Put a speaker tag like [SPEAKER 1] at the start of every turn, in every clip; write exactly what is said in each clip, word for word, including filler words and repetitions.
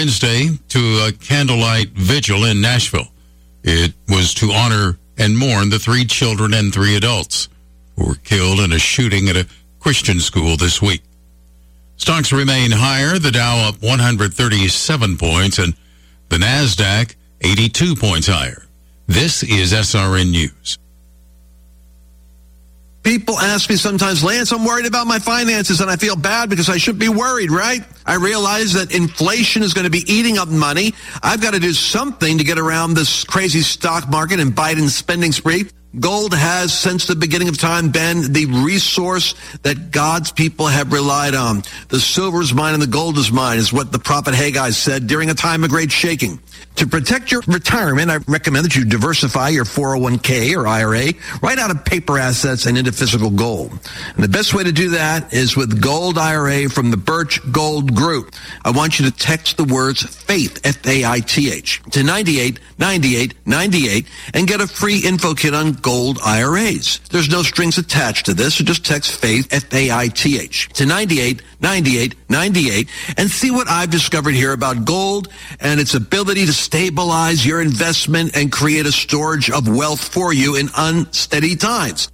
[SPEAKER 1] Wednesday to a candlelight vigil in Nashville. It was to honor and mourn the three children and three adults who were killed in a shooting at a Christian school this week. Stocks remain higher, the Dow up one hundred thirty-seven points and the NASDAQ eighty-two points higher. This is S R N News.
[SPEAKER 2] People ask me sometimes, Lance, I'm worried about my finances and I feel bad because I shouldn't be worried, right? I realize that inflation is going to be eating up money. I've got to do something to get around this crazy stock market and Biden's spending spree. Gold has, since the beginning of time, been the resource that God's people have relied on. The silver is mine and the gold is mine, is what the prophet Haggai said during a time of great shaking. To protect your retirement, I recommend that you diversify your four oh one k or I R A right out of paper assets and into physical gold. And the best way to do that is with Gold I R A from the Birch Gold Group. I want you to text the words FAITH, F A I T H, to ninety-eight ninety-eight ninety-eight and get a free info kit on gold I R As. There's no strings attached to this, so just text FAITH, F A I T H, to ninety-eight ninety-eight ninety-eight and see what I've discovered here about gold and its ability to stabilize your investment and create a storage of wealth for you in unsteady times.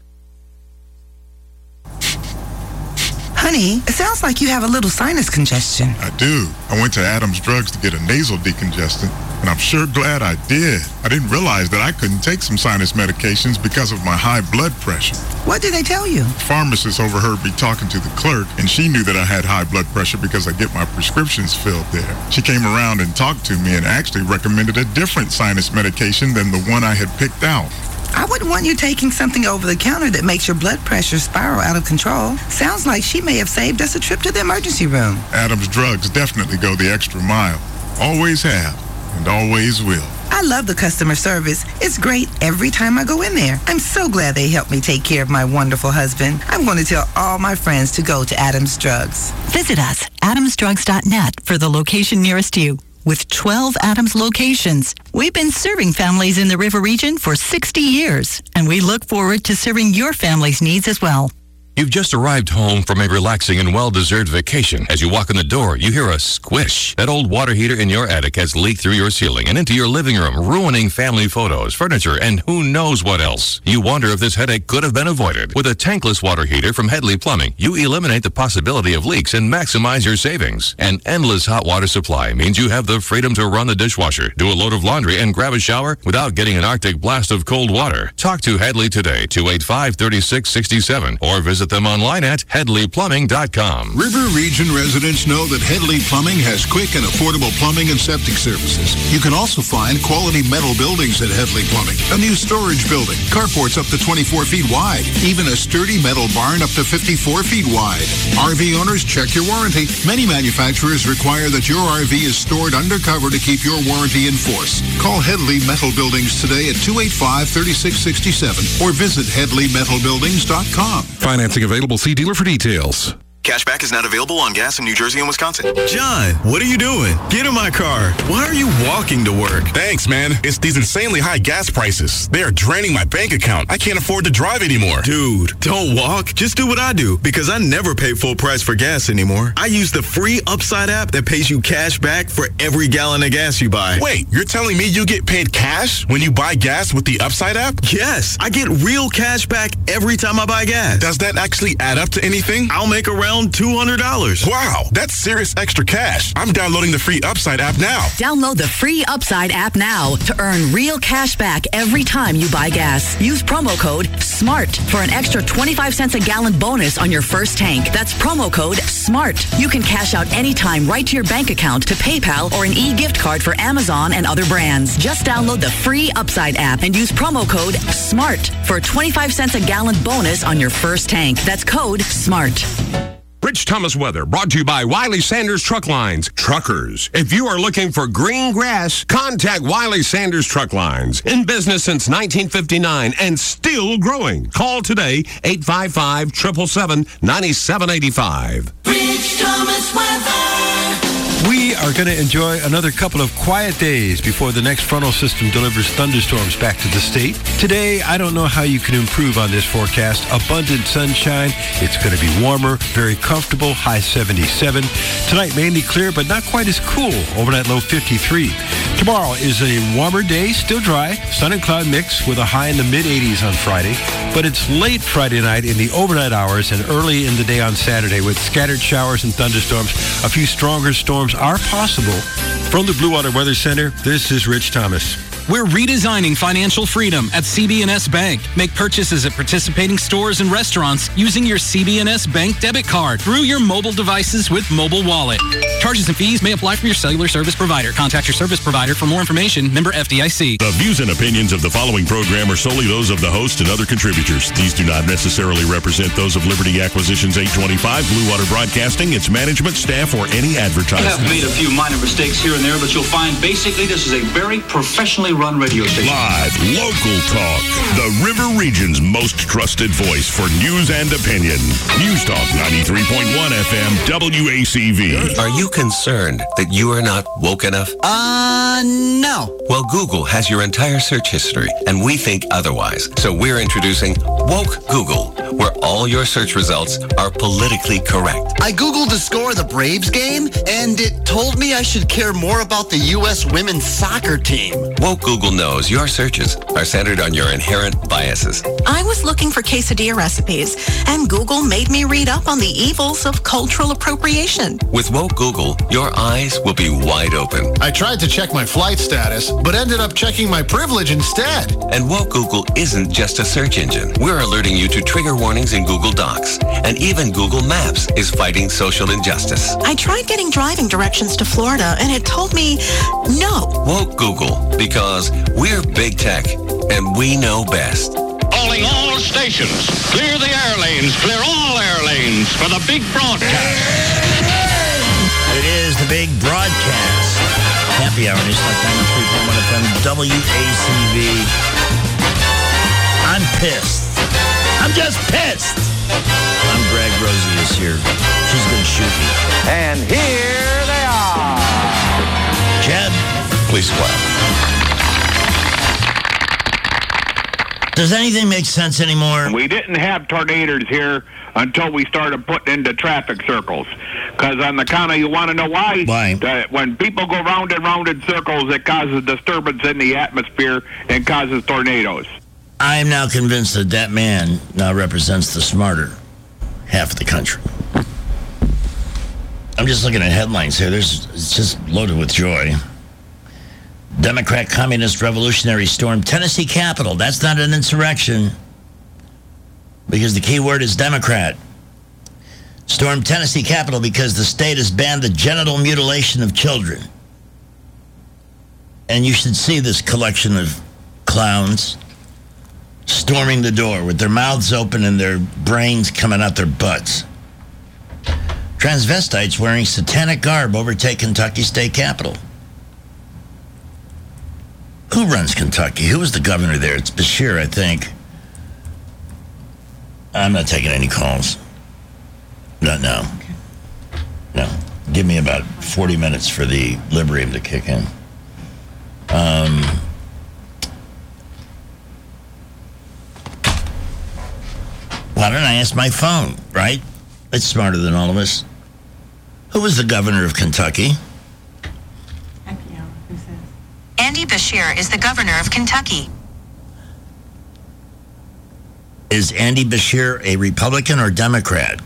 [SPEAKER 3] Honey, it sounds like you have a little sinus congestion.
[SPEAKER 4] I do. I went to Adams Drugs to get a nasal decongestant, and I'm sure glad I did. I didn't realize that I couldn't take some sinus medications because of my high blood pressure.
[SPEAKER 3] What did they tell you?
[SPEAKER 4] The pharmacist overheard me talking to the clerk, and she knew that I had high blood pressure because I get my prescriptions filled there. She came around and talked to me and actually recommended a different sinus medication than the one I had picked out.
[SPEAKER 3] I wouldn't want you taking something over the counter that makes your blood pressure spiral out of control. Sounds like she may have saved us a trip to the emergency room.
[SPEAKER 4] Adams Drugs definitely go the extra mile. Always have, and always will.
[SPEAKER 3] I love the customer service. It's great every time I go in there. I'm so glad they helped me take care of my wonderful husband. I'm going to tell all my friends to go to Adams Drugs.
[SPEAKER 5] Visit us, adams drugs dot net, for the location nearest you. With twelve Adams locations, we've been serving families in the River region for sixty years, and we look forward to serving your family's needs as well.
[SPEAKER 6] You've just arrived home from a relaxing and well-deserved vacation. As you walk in the door, you hear a squish. That old water heater in your attic has leaked through your ceiling and into your living room, ruining family photos, furniture, and who knows what else. You wonder if this headache could have been avoided. With a tankless water heater from Headley Plumbing, you eliminate the possibility of leaks and maximize your savings. An endless hot water supply means you have the freedom to run the dishwasher, do a load of laundry, and grab a shower without getting an Arctic blast of cold water. Talk to Headley today, two eight five, three six six seven, or visit them online at headley plumbing dot com.
[SPEAKER 7] River Region residents know that Headley Plumbing has quick and affordable plumbing and septic services. You can also find quality metal buildings at Headley Plumbing. A new storage building, carports up to twenty-four feet wide, even a sturdy metal barn up to fifty-four feet wide. R V owners, check your warranty. Many manufacturers require that your R V is stored undercover to keep your warranty in force. Call Headley Metal Buildings today at two eight five, three six six seven or visit headley metal buildings dot com.
[SPEAKER 8] Financing available. See dealer for details.
[SPEAKER 9] Cashback is not available on gas in New Jersey and Wisconsin.
[SPEAKER 10] John, what are you doing? Get in my car. Why are you walking to work?
[SPEAKER 11] Thanks, man. It's these insanely high gas prices. They are draining my bank account. I can't afford to drive anymore.
[SPEAKER 10] Dude, don't walk. Just do what I do, because I never pay full price for gas anymore. I use the free Upside app that pays you cash back for every gallon of gas you buy.
[SPEAKER 11] Wait, you're telling me you get paid cash when you buy gas with the Upside app?
[SPEAKER 10] Yes, I get real cash back every time I buy gas.
[SPEAKER 11] Does that actually add up to anything?
[SPEAKER 10] I'll make around two hundred dollars.
[SPEAKER 11] Wow, that's serious extra cash. I'm downloading the free Upside app now.
[SPEAKER 12] Download the free Upside app now to earn real cash back every time you buy gas. Use promo code SMART for an extra twenty-five cents a gallon bonus on your first tank. That's promo code SMART. You can cash out anytime right to your bank account, to PayPal, or an e-gift card for Amazon and other brands. Just download the free Upside app and use promo code SMART for a twenty-five cents a gallon bonus on your first tank. That's code SMART.
[SPEAKER 13] Rich Thomas weather brought to you by Wiley Sanders Truck Lines. Truckers, if you are looking for green grass, contact Wiley Sanders Truck Lines. In business since nineteen fifty-nine and still growing. Call today, eight five five, seven seven seven, nine seven eight five.
[SPEAKER 14] Rich Thomas weather. We are going to enjoy another couple of quiet days before the next frontal system delivers thunderstorms back to the state. Today, I don't know how you can improve on this forecast. Abundant sunshine. It's going to be warmer, very comfortable, high seventy-seven. Tonight, mainly clear, but not quite as cool. Overnight low fifty-three. Tomorrow is a warmer day, still dry, sun and cloud mix with a high in the mid-eighties on Friday. But it's late Friday night in the overnight hours and early in the day on Saturday with scattered showers and thunderstorms. A few stronger storms are possible. From the Blue Water Weather Center, this is Rich Thomas.
[SPEAKER 15] We're redesigning financial freedom at C B and S Bank. Make purchases at participating stores and restaurants using your C B and S Bank debit card through your mobile devices with Mobile Wallet. Charges and fees may apply from your cellular service provider. Contact your service provider for more information. Member F D I C.
[SPEAKER 16] The views and opinions of the following program are solely those of the host and other contributors. These do not necessarily represent those of Liberty Acquisitions eight twenty-five, Blue Water Broadcasting, its management, staff, or any advertisers.
[SPEAKER 17] I have made a few minor mistakes here and there, but you'll find basically this is a very professionally run radio station.
[SPEAKER 16] Live, local talk. The River Region's most trusted voice for news and opinion. News Talk ninety-three point one F M W A C V.
[SPEAKER 18] Are you concerned that you are not woke enough?
[SPEAKER 19] Uh, no.
[SPEAKER 18] Well, Google has your entire search history, and we think otherwise. So we're introducing Woke Google, where all your search results are politically correct.
[SPEAKER 19] I Googled the score of the Braves game, and it told me I should care more about the U S women's soccer team.
[SPEAKER 18] Woke Google knows your searches are centered on your inherent biases.
[SPEAKER 20] I was looking for quesadilla recipes, and Google made me read up on the evils of cultural appropriation.
[SPEAKER 18] With Woke Google, your eyes will be wide open.
[SPEAKER 21] I tried to check my flight status, but ended up checking my privilege instead.
[SPEAKER 18] And Woke Google isn't just a search engine. We're alerting you to trigger warnings in Google Docs. And even Google Maps is fighting social injustice.
[SPEAKER 20] I tried getting driving directions to Florida, and it told me no.
[SPEAKER 18] Woke Google, because we're big tech, and we know best.
[SPEAKER 22] Calling all stations. Clear the air lanes. Clear all air lanes for the big broadcast.
[SPEAKER 23] It is the big broadcast. Happy Hour, News Talk ninety-three point one F M, W A C V. I'm pissed. I'm just pissed. I'm Greg. Rosie is here. She's going to shoot me.
[SPEAKER 24] And here they are.
[SPEAKER 23] Chad,
[SPEAKER 18] please clap.
[SPEAKER 23] Does anything make sense anymore?
[SPEAKER 25] We didn't have tornadoes here until we started putting into traffic circles. Because on the counter, you want to know why?
[SPEAKER 23] Why?
[SPEAKER 25] That when people go round and round in circles, it causes disturbance in the atmosphere and causes tornadoes.
[SPEAKER 23] I am now convinced that that man now represents the smarter half of the country. I'm just looking at headlines here. There's, it's just loaded with joy. Democrat Communist Revolutionary storm Tennessee Capitol. That's not an insurrection because the key word is Democrat. Storm Tennessee Capitol because the state has banned the genital mutilation of children. And you should see this collection of clowns storming the door with their mouths open and their brains coming out their butts. Transvestites wearing satanic garb overtake Kentucky State Capitol. Who runs Kentucky? Who was the governor there? It's Beshear, I think. I'm not taking any calls. Not now. No. Give me about forty minutes for the Librium to kick in. Um, why don't I ask my phone, right? It's smarter than all of us. Who was the governor of Kentucky?
[SPEAKER 20] Andy Beshear is the governor of Kentucky.
[SPEAKER 23] Is Andy Beshear a Republican or Democrat?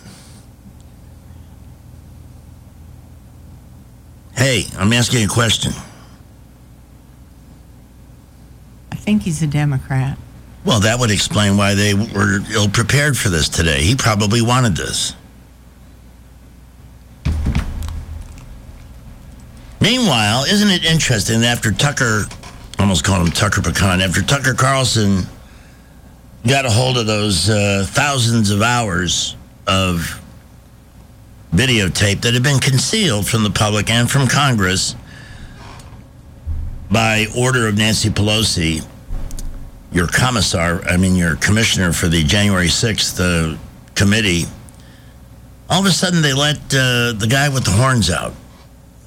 [SPEAKER 23] Hey, I'm asking a question.
[SPEAKER 26] I think he's a Democrat.
[SPEAKER 23] Well, that would explain why they were ill-prepared for this today. He probably wanted this. Meanwhile, isn't it interesting that after Tucker, I almost called him Tucker Pecan, after Tucker Carlson got a hold of those uh, thousands of hours of videotape that had been concealed from the public and from Congress by order of Nancy Pelosi, your commissar, I mean your commissioner for the January sixth uh, committee, all of a sudden they let uh, the guy with the horns out,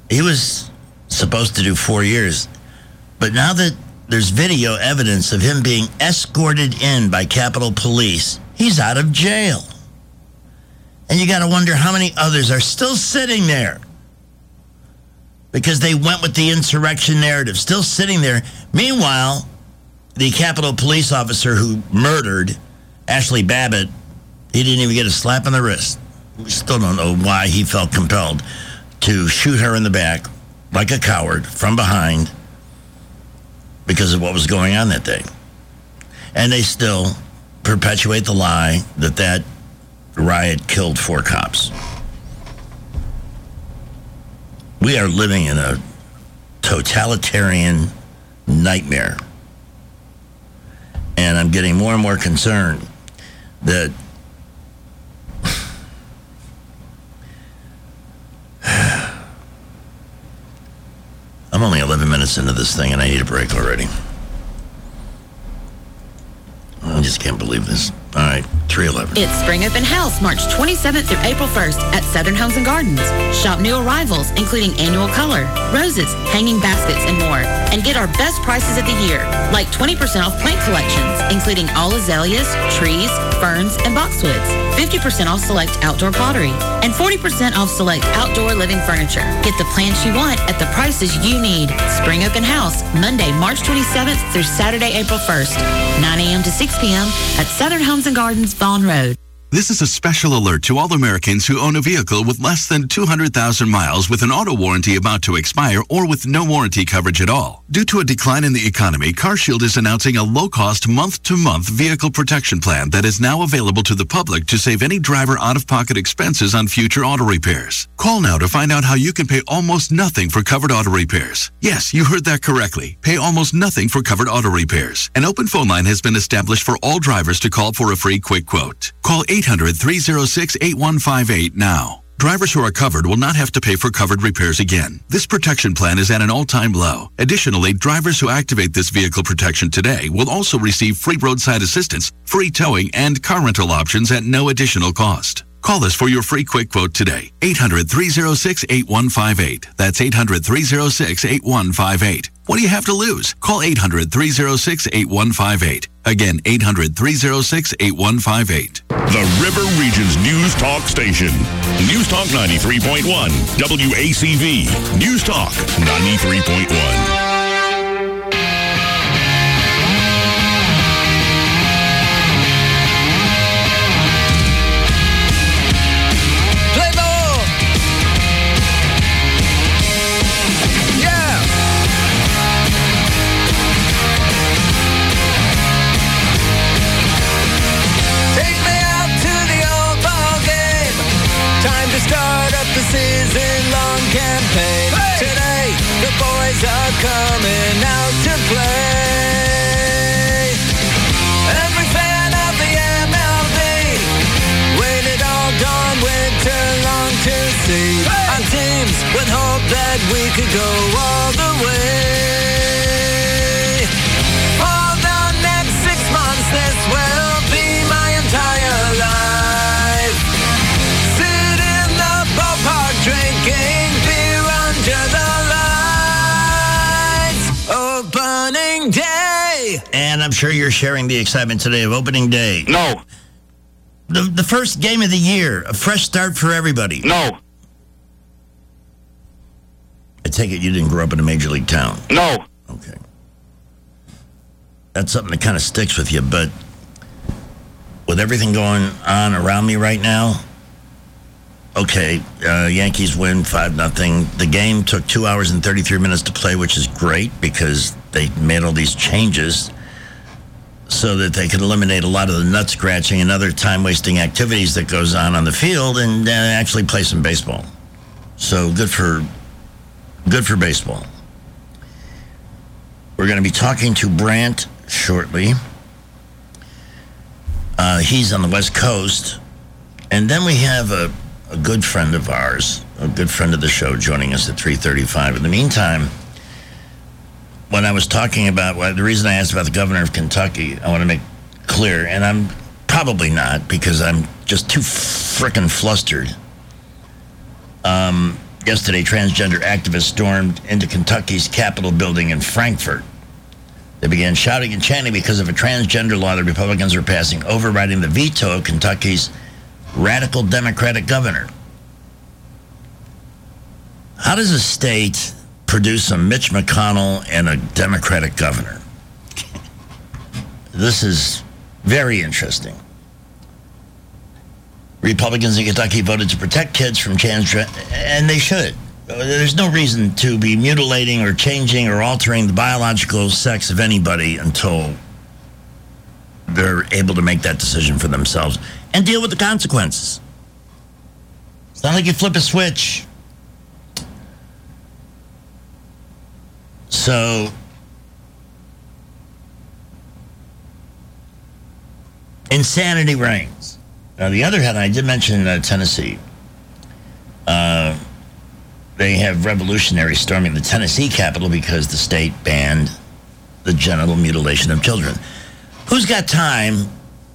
[SPEAKER 23] He was supposed to do four years. But now that there's video evidence of him being escorted in by Capitol Police, he's out of jail. And you got to wonder how many others are still sitting there because they went with the insurrection narrative, still sitting there. Meanwhile, the Capitol Police officer who murdered Ashley Babbitt, he didn't even get a slap on the wrist. We still don't know why he felt compelled to shoot her in the back like a coward from behind because of what was going on that day. And they still perpetuate the lie that that riot killed four cops. We are living in a totalitarian nightmare. And I'm getting more and more concerned that I'm only eleven minutes into this thing and I need a break already. I just can't believe this. All right, three eleven.
[SPEAKER 1] It's Spring Open House, March twenty-seventh through April first at Southern Homes and Gardens. Shop new arrivals, including annual color, roses, hanging baskets, and more. And get our best prices of the year, like twenty percent off plant collections, including all azaleas, trees, ferns, and boxwoods. fifty percent off select outdoor pottery. And forty percent off select outdoor living furniture. Get the plants you want at the prices you need. Spring Open House, Monday, March twenty-seventh through Saturday, April first. nine a.m. to six p.m. at Southern Homes and Gardens, Vaughn Road.
[SPEAKER 2] This is a special alert to all Americans who own a vehicle with less than two hundred thousand miles with an auto warranty about to expire or with no warranty coverage at all. Due to a decline in the economy, CarShield is announcing a low-cost month-to-month vehicle protection plan that is now available to the public to save any driver out-of-pocket expenses on future auto repairs. Call now to find out how you can pay almost nothing for covered auto repairs. Yes, you heard that correctly. Pay almost nothing for covered auto repairs. An open phone line has been established for all drivers to call for a free quick quote. Call eight hundred, three oh six, eight one five eight now. Drivers who are covered will not have to pay for covered repairs again. This protection plan is at an all-time low. Additionally, drivers who activate this vehicle protection today will also receive free roadside assistance, free towing, and car rental options at no additional cost. Call us for your free quick quote today. eight hundred, three oh six, eight one five eight. That's eight hundred, three oh six, eight one five eight. What do you have to lose? Call eight hundred, three oh six, eight one five eight. Again, eight hundred, three oh six, eight one five eight.
[SPEAKER 16] The River Region's News Talk Station. News Talk ninety-three point one. W A C V. News Talk ninety-three point one.
[SPEAKER 3] Season-long campaign. Hey! Today, the boys are coming out to play. Every fan of the M L B waited all dawn, winter long to see. Hey! Our teams would hope that we could go all the way. For the next six months, this will be my entire life. Drinking beer under the lights. Opening day.
[SPEAKER 23] And I'm sure you're sharing the excitement today of opening day.
[SPEAKER 25] No.
[SPEAKER 23] The the first game of the year. A fresh start for everybody.
[SPEAKER 25] No.
[SPEAKER 23] I take it you didn't grow up in a major league town.
[SPEAKER 25] No.
[SPEAKER 23] Okay. That's something that kind of sticks with you, but with everything going on around me right now, okay, uh, Yankees win five nothing. The game took two hours and thirty-three minutes to play, which is great because they made all these changes so that they could eliminate a lot of the nut scratching and other time-wasting activities that goes on on the field and uh, actually play some baseball. So good for good for baseball. We're going to be talking to Brant shortly. Uh, he's on the West Coast. And then we have a A good friend of ours, a good friend of the show, joining us at three thirty-five. In the meantime, when I was talking about, well, the reason I asked about the governor of Kentucky, I want to make clear, and I'm probably not because I'm just too frickin' flustered. Um, Yesterday, transgender activists stormed into Kentucky's Capitol building in Frankfort. They began shouting and chanting because of a transgender law the Republicans were passing, overriding the veto of Kentucky's radical Democratic governor. How does a state produce a Mitch McConnell and a Democratic governor? This is very interesting. Republicans in Kentucky voted to protect kids from transgender, and they should. There's no reason to be mutilating or changing or altering the biological sex of anybody until they're able to make that decision for themselves and deal with the consequences. It's not like you flip a switch. So, insanity reigns. Now, the other hand, I did mention uh, Tennessee. Uh, they have revolutionaries storming the Tennessee Capitol because the state banned the genital mutilation of children. Who's got time?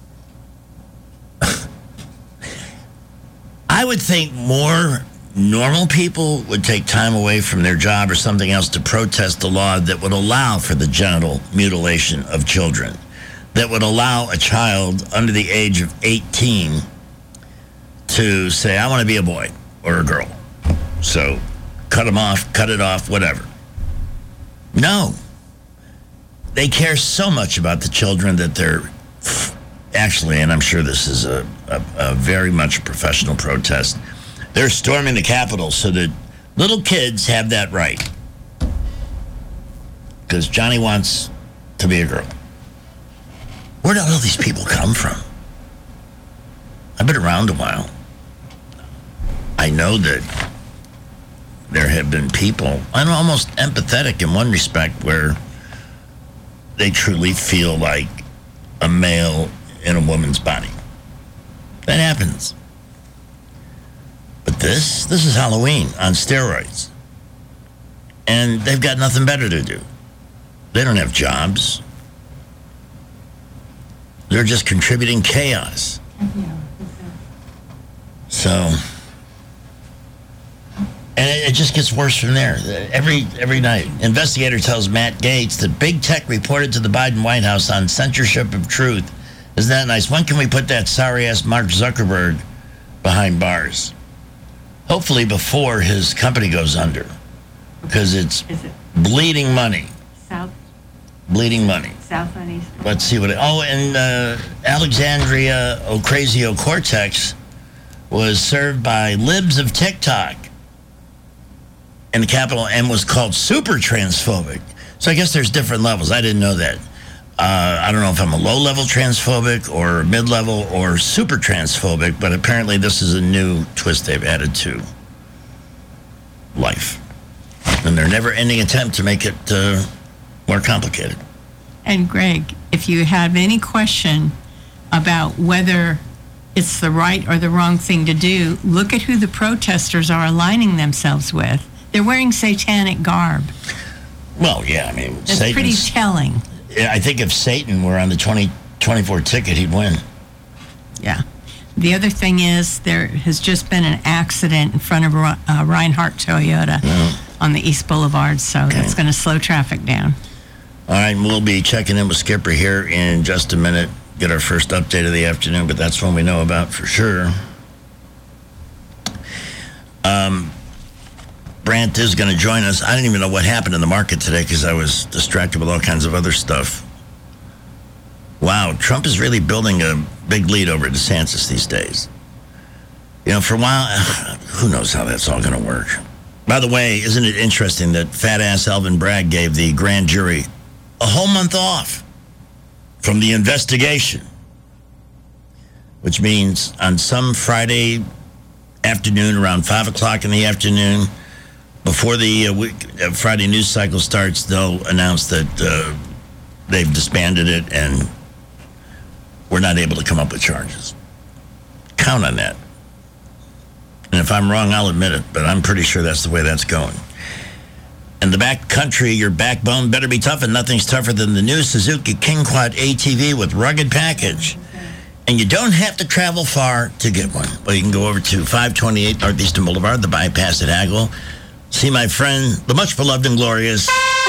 [SPEAKER 23] I would think more normal people would take time away from their job or something else to protest the law that would allow for the genital mutilation of children, that would allow a child under the age of eighteen to say, I want to be a boy or a girl. So cut them off, cut it off, whatever. No. They care so much about the children that they're actually, and I'm sure this is a, a, a very much a professional protest, they're storming the Capitol so that little kids have that right. Because Johnny wants to be a girl. Where did all these people come from? I've been around a while. I know that there have been people, I'm almost empathetic in one respect, where they truly feel like a male in a woman's body. That happens. But this, this is Halloween on steroids. And they've got nothing better to do. They don't have jobs. They're just contributing chaos. So, and it, it just gets worse from there. Every every night, investigator tells Matt Gaetz that big tech reported to the Biden White House on censorship of truth. Isn't that nice? When can we put that sorry-ass Mark Zuckerberg behind bars? Hopefully before his company goes under, because it's it bleeding money.
[SPEAKER 26] South.
[SPEAKER 23] Bleeding money.
[SPEAKER 26] South and East.
[SPEAKER 23] Let's see what it... Oh, and uh, Alexandria Ocasio-Cortez was served by libs of TikTok in the Capitol and was called super transphobic. So I guess there's different levels. I didn't know that. Uh, I don't know if I'm a low-level transphobic or mid-level or super transphobic, but apparently this is a new twist they've added to life. And their never-ending attempt to make it uh, more complicated.
[SPEAKER 26] And Greg, if you have any question about whether it's the right or the wrong thing to do, look at who the protesters are aligning themselves with. They're wearing satanic garb.
[SPEAKER 23] Well, yeah, I mean...
[SPEAKER 26] It's pretty telling.
[SPEAKER 23] I think if Satan were on the twenty twenty-four ticket, he'd win.
[SPEAKER 26] Yeah. The other thing is there has just been an accident in front of uh, Reinhardt Toyota yeah. on the East Boulevard, so okay. that's going to slow traffic down.
[SPEAKER 23] All right, we'll be checking in with Skipper here in just a minute. Get our first update of the afternoon, but that's one we know about for sure. Um, Brandt is going to join us. I didn't even know what happened in the market today because I was distracted with all kinds of other stuff. Wow, Trump is really building a big lead over DeSantis these days. You know, for a while, who knows how that's all going to work. By the way, isn't it interesting that fat-ass Alvin Bragg gave the grand jury a whole month off from the investigation, which means on some Friday afternoon around five o'clock in the afternoon, before the uh, week, uh, Friday news cycle starts, they'll announce that uh, they've disbanded it and we're not able to come up with charges. Count on that. And if I'm wrong, I'll admit it, but I'm pretty sure that's the way that's going. In the back country, your backbone better be tough, and nothing's tougher than the new Suzuki King Quad A T V with rugged package. And you don't have to travel far to get one. Well, you can go over to five twenty-eight Northeastern Boulevard, the bypass at Hagel. See my friend, the much beloved and glorious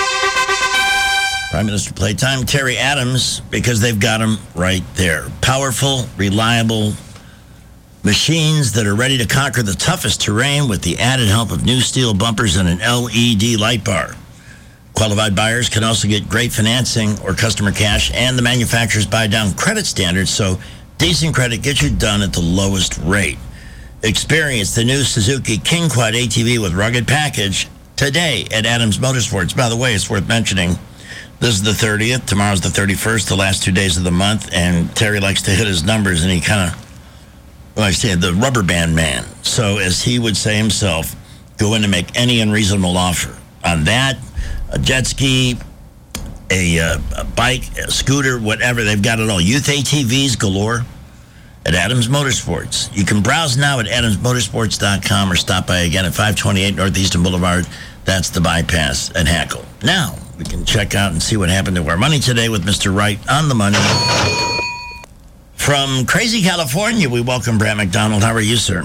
[SPEAKER 23] Prime Minister Playtime, Terry Adams, because they've got him right there. Powerful, reliable machines that are ready to conquer the toughest terrain with the added help of new steel bumpers and an L E D light bar. Qualified buyers can also get great financing or customer cash, and the manufacturers buy down credit standards, so decent credit gets you done at the lowest rate. Experience the new Suzuki King Quad A T V with rugged package today at Adams Motorsports. By the way, it's worth mentioning, this is the thirtieth, tomorrow's the thirty-first, the last two days of the month, and Terry likes to hit his numbers, and he kind of, well, I say, the rubber band man. So, as he would say himself, go in and make any unreasonable offer on that, a jet ski, a, uh, a bike, a scooter, whatever. They've got it all. Youth A T Vs galore at Adams Motorsports. You can browse now at adams motorsports dot com or stop by again at five twenty-eight Northeastern Boulevard. That's the bypass at Hackle. Now, we can check out and see what happened to our money today with Mister Wright on the money. From crazy California, we welcome Brad McDonald. How are you, sir?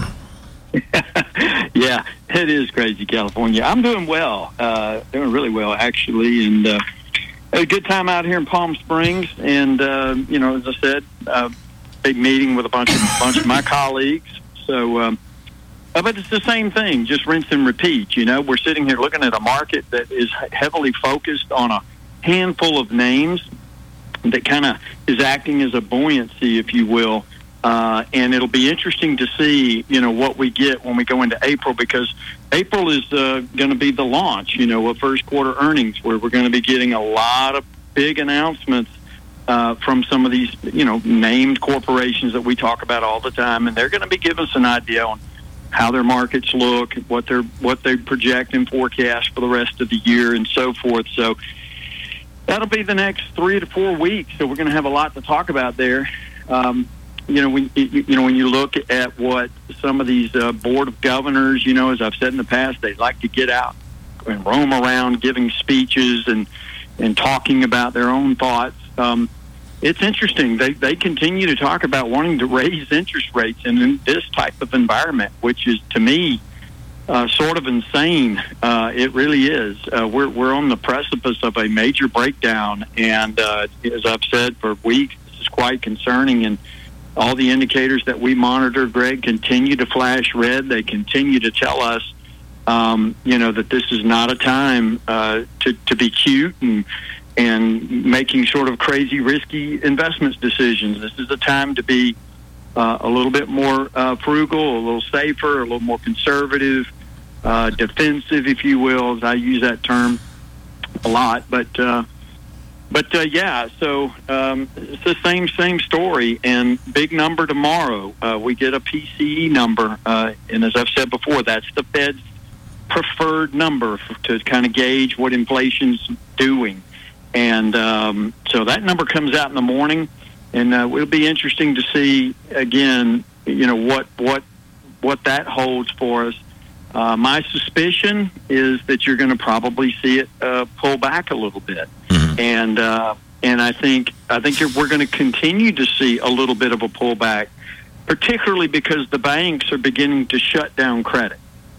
[SPEAKER 4] Yeah, it is crazy California. I'm doing well, uh, doing really well, actually, and uh, had a good time out here in Palm Springs. And, uh, you know, as I said, uh, big meeting with a bunch of, bunch of my colleagues. So, um, uh, but it's the same thing, just rinse and repeat. You know, we're sitting here looking at a market that is heavily focused on a handful of names that kind of is acting as a buoyancy, if you will. Uh, and it'll be interesting to see, you know, what we get when we go into April, because April is uh, going to be the launch, you know, of first quarter earnings, where we're going to be getting a lot of big announcements uh, from some of these, you know, named corporations that we talk about all the time, and they're going to be giving us an idea on how their markets look, what they're what they project and forecast for the rest of the year, and so forth. So that'll be the next three to four weeks. So we're going to have a lot to talk about there. Um, You know, when you, you know when you look at what some of these uh, board of governors, you know, as I've said in the past, they like to get out and roam around giving speeches and and talking about their own thoughts. Um, it's interesting. They they continue to talk about wanting to raise interest rates in, in this type of environment, which is, to me, uh, sort of insane. Uh, it really is. Uh, we're we're on the precipice of a major breakdown, and uh, as I've said for weeks, this is quite concerning. And all the indicators that we monitor, Greg, continue to flash red. They continue to tell us, um, you know, that this is not a time uh, to, to be cute and and making sort of crazy, risky investments decisions. This is a time to be uh, a little bit more uh, frugal, a little safer, a little more conservative, uh, defensive, if you will, as I use that term a lot. But uh, But, uh, yeah, so um, it's the same same story, and big number tomorrow. Uh, we get a P C E number, uh, and as I've said before, that's the Fed's preferred number for, to kind of gauge what inflation's doing. And um, so that number comes out in the morning, and uh, it'll be interesting to see, again, you know, what what what that holds for us. Uh, my suspicion is that you're going to probably see it uh, pull back a little bit. And uh, and I think I think we're going to continue to see a little bit of a pullback, particularly because the banks are beginning to shut down credit.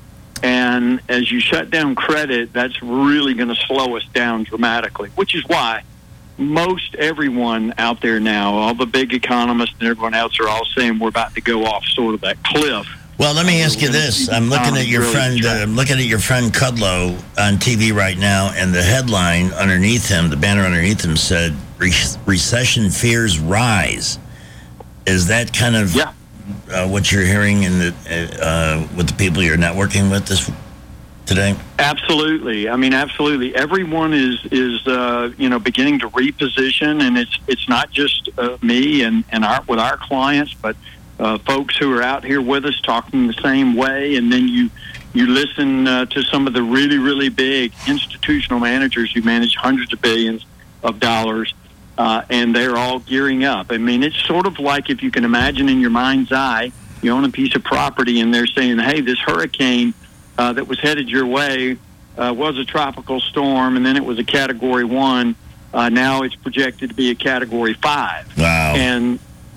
[SPEAKER 4] And as you shut down credit, that's really going to slow us down dramatically, which is why most everyone out there now, all the big economists and everyone else, are all saying we're about to go off sort of that cliff.
[SPEAKER 23] Well, let me ask you this. I'm looking at your friend. Uh, I'm looking at your friend Kudlow on T V right now, and the headline underneath him, the banner underneath him, said Re- "Recession fears rise." Is that kind of
[SPEAKER 4] yeah.
[SPEAKER 23] uh, what you're hearing in the uh, with the people you're networking with this today?
[SPEAKER 4] Absolutely. I mean, absolutely. Everyone is is uh, you know beginning to reposition, and it's it's not just uh, me and and our with our clients, but Uh, folks who are out here with us talking the same way, and then you you listen uh, to some of the really, really big institutional managers who manage hundreds of billions of dollars, uh, and they're all gearing up. I mean, it's sort of like, if you can imagine in your mind's eye, you own a piece of property, and they're saying, hey, this hurricane uh, that was headed your way uh, was a tropical storm, and then it was a Category one. Uh, now it's projected to be a Category five.
[SPEAKER 23] Wow.
[SPEAKER 4] And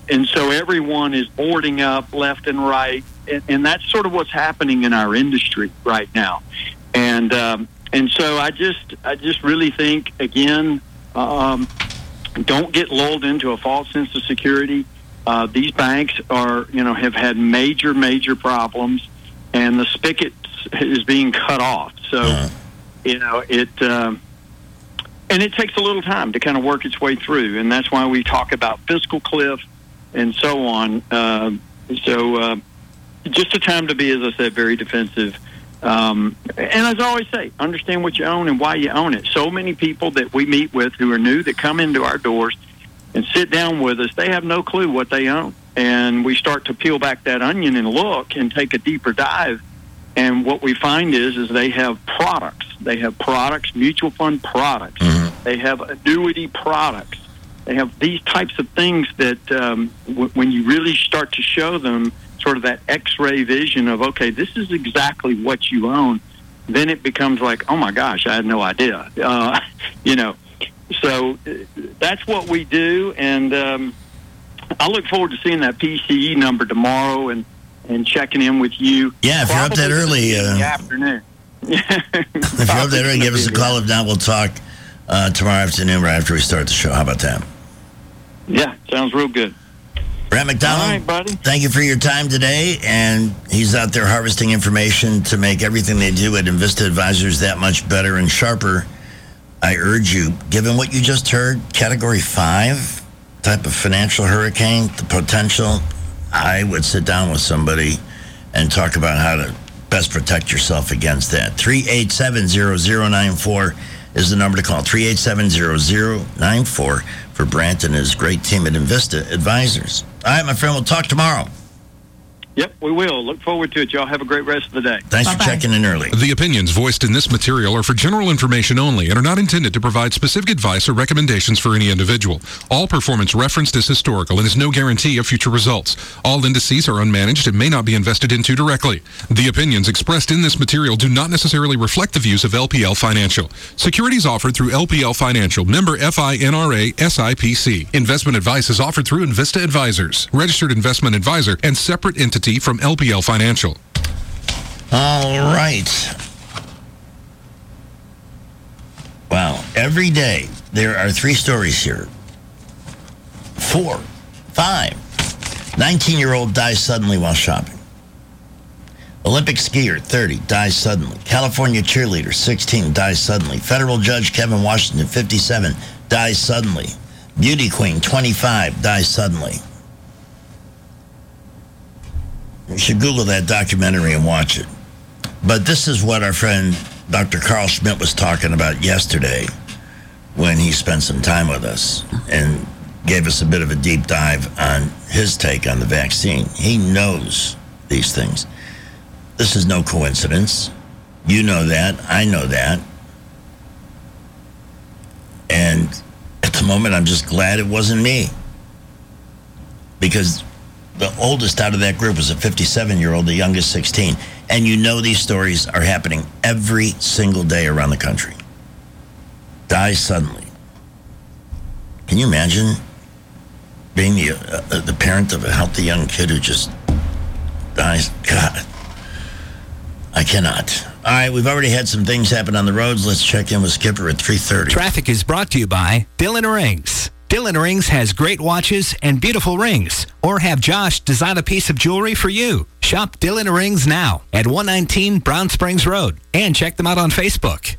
[SPEAKER 4] and so everyone is boarding up left and right, and, and that's sort of what's happening in our industry right now. And um, and so I just I just really think, again, um, don't get lulled into a false sense of security. Uh, these banks are, you know, have had major, major problems, and the spigot is being cut off. So, uh-huh. you know, it um, and it takes a little time to kind of work its way through, and that's why we talk about fiscal cliff and so on. Uh, so, uh, just a time to be, as I said, very defensive. Um, and as I always say, understand what you own and why you own it. So many people that we meet with who are new that come into our doors and sit down with us, they have no clue what they own. And we start to peel back that onion and look and take a deeper dive. And what we find is, is they have products. They have products, mutual fund products. Mm-hmm. They have annuity products. They have these types of things that um, w- when you really start to show them sort of that X-ray vision of, okay, this is exactly what you own, then it becomes like, oh my gosh, I had no idea. Uh, you know, so that's what we do, and um, I look forward to seeing that P C E number tomorrow and, and checking in with you.
[SPEAKER 23] Yeah, if you're up that early.
[SPEAKER 4] In the
[SPEAKER 23] uh,
[SPEAKER 4] afternoon.
[SPEAKER 23] If you're up that early, give us a call. If not, we'll talk uh, tomorrow afternoon right after we start the show. How about that?
[SPEAKER 4] Yeah, sounds real good.
[SPEAKER 23] Brad McDonald,
[SPEAKER 4] all right, buddy.
[SPEAKER 23] Thank you for your time today. And he's out there harvesting information to make everything they do at Invista Advisors that much better and sharper. I urge you, given what you just heard, Category five type of financial hurricane, the potential, I would sit down with somebody and talk about how to best protect yourself against that. three eight seven, zero zero nine four is the number to call. three eight seven, zero zero nine four for Brant and his great team at Invista Advisors. All right, my friend, we'll talk tomorrow.
[SPEAKER 4] Yep, we will. Look forward to it. Y'all have a great rest of the day.
[SPEAKER 23] Thanks Bye-bye. for checking in early.
[SPEAKER 5] The opinions voiced in this material are for general information only and are not intended to provide specific advice or recommendations for any individual. All performance referenced is historical and is no guarantee of future results. All indices are unmanaged and may not be invested into directly. The opinions expressed in this material do not necessarily reflect the views of L P L Financial. Securities offered through L P L Financial, member F I N R A S I P C. Investment advice is offered through Invista Advisors, registered investment advisor and separate entity from L P L Financial.
[SPEAKER 23] All right. Wow. Every day there are three stories here. Four, five. nineteen-year-old dies suddenly while shopping. Olympic skier, thirty, dies suddenly. California cheerleader, sixteen, dies suddenly. Federal judge Kevin Washington, fifty-seven, dies suddenly. Beauty queen, twenty-five, dies suddenly. You should Google that documentary and watch it. But this is what our friend Doctor Carl Schmidt was talking about yesterday when he spent some time with us and gave us a bit of a deep dive on his take on the vaccine. He knows these things. This is no coincidence. You know that. I know that. And at the moment, I'm just glad it wasn't me. Because the oldest out of that group was a fifty-seven-year-old, the youngest sixteen. And you know these stories are happening every single day around the country. Dies suddenly. Can you imagine being the, uh, the parent of a healthy young kid who just dies? God, I cannot. All right, we've already had some things happen on the roads. Let's check in with Skipper at three thirty.
[SPEAKER 6] Traffic is brought to you by Dillon Rings. Dillon Rings has great watches and beautiful rings. Or have Josh design a piece of jewelry for you. Shop Dillon Rings now at one nineteen Brown Springs Road. And check them out on Facebook.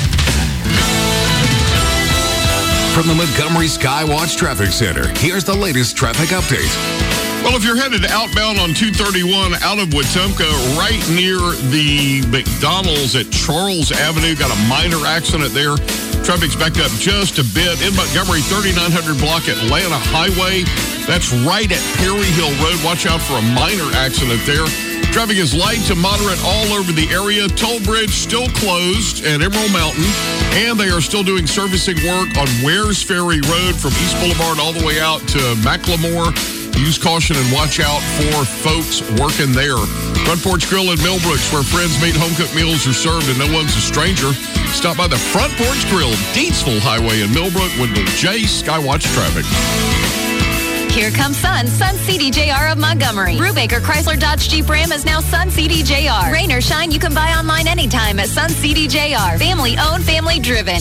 [SPEAKER 7] From the Montgomery Skywatch Traffic Center, here's the latest traffic update.
[SPEAKER 11] Well, if you're headed outbound on two thirty-one out of Wetumpka, right near the McDonald's at Charles Avenue, got a minor accident there. Traffic's backed up just a bit. In Montgomery, thirty-nine hundred block Atlanta Highway. That's right at Perry Hill Road. Watch out for a minor accident there. Traffic is light to moderate all over the area. Toll Bridge still closed at Emerald Mountain. And they are still doing servicing work on Wares Ferry Road from East Boulevard all the way out to Macklemore. Use caution and watch out for folks working there. Front Porch Grill in Millbrooks, where friends meet, home-cooked meals are served, and no one's a stranger. Stop by the Front Porch Grill, Deatsville Highway in Millbrook with the J Skywatch Traffic.
[SPEAKER 8] Here comes Sun. Sun C D J R of Montgomery. Brubaker Chrysler Dodge Jeep Ram is now Sun C D J R. Rain or shine, you can buy online anytime at Sun C D J R. Family owned, family driven.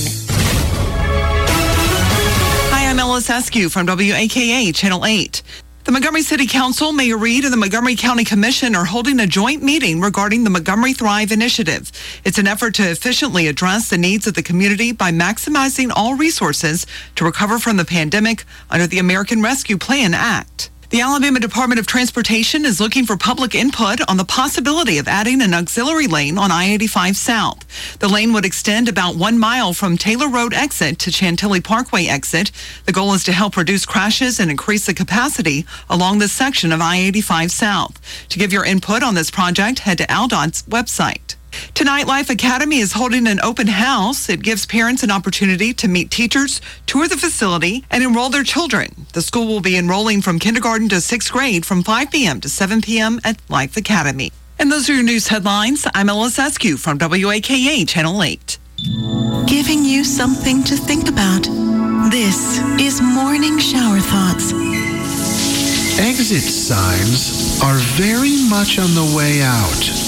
[SPEAKER 9] Hi, I'm Ellis Eskew from W A K A Channel eight. The Montgomery City Council, Mayor Reed, and the Montgomery County Commission are holding a joint meeting regarding the Montgomery Thrive Initiative. It's an effort to efficiently address the needs of the community by maximizing all resources to recover from the pandemic under the American Rescue Plan Act. The Alabama Department of Transportation is looking for public input on the possibility of adding an auxiliary lane on I eighty-five South. The lane would extend about one mile from Taylor Road exit to Chantilly Parkway exit. The goal is to help reduce crashes and increase the capacity along this section of I eighty-five South. To give your input on this project, head to Al D O T's website. Tonight, Life Academy is holding an open house. It gives parents an opportunity to meet teachers, tour the facility, and enroll their children. The school will be enrolling from kindergarten to sixth grade from five p.m. to seven p.m. at Life Academy. And those are your news headlines. I'm Ellis Eskew from W A K A Channel eight.
[SPEAKER 20] Giving you something to think about. This is Morning Shower Thoughts.
[SPEAKER 10] Exit signs are very much on the way out.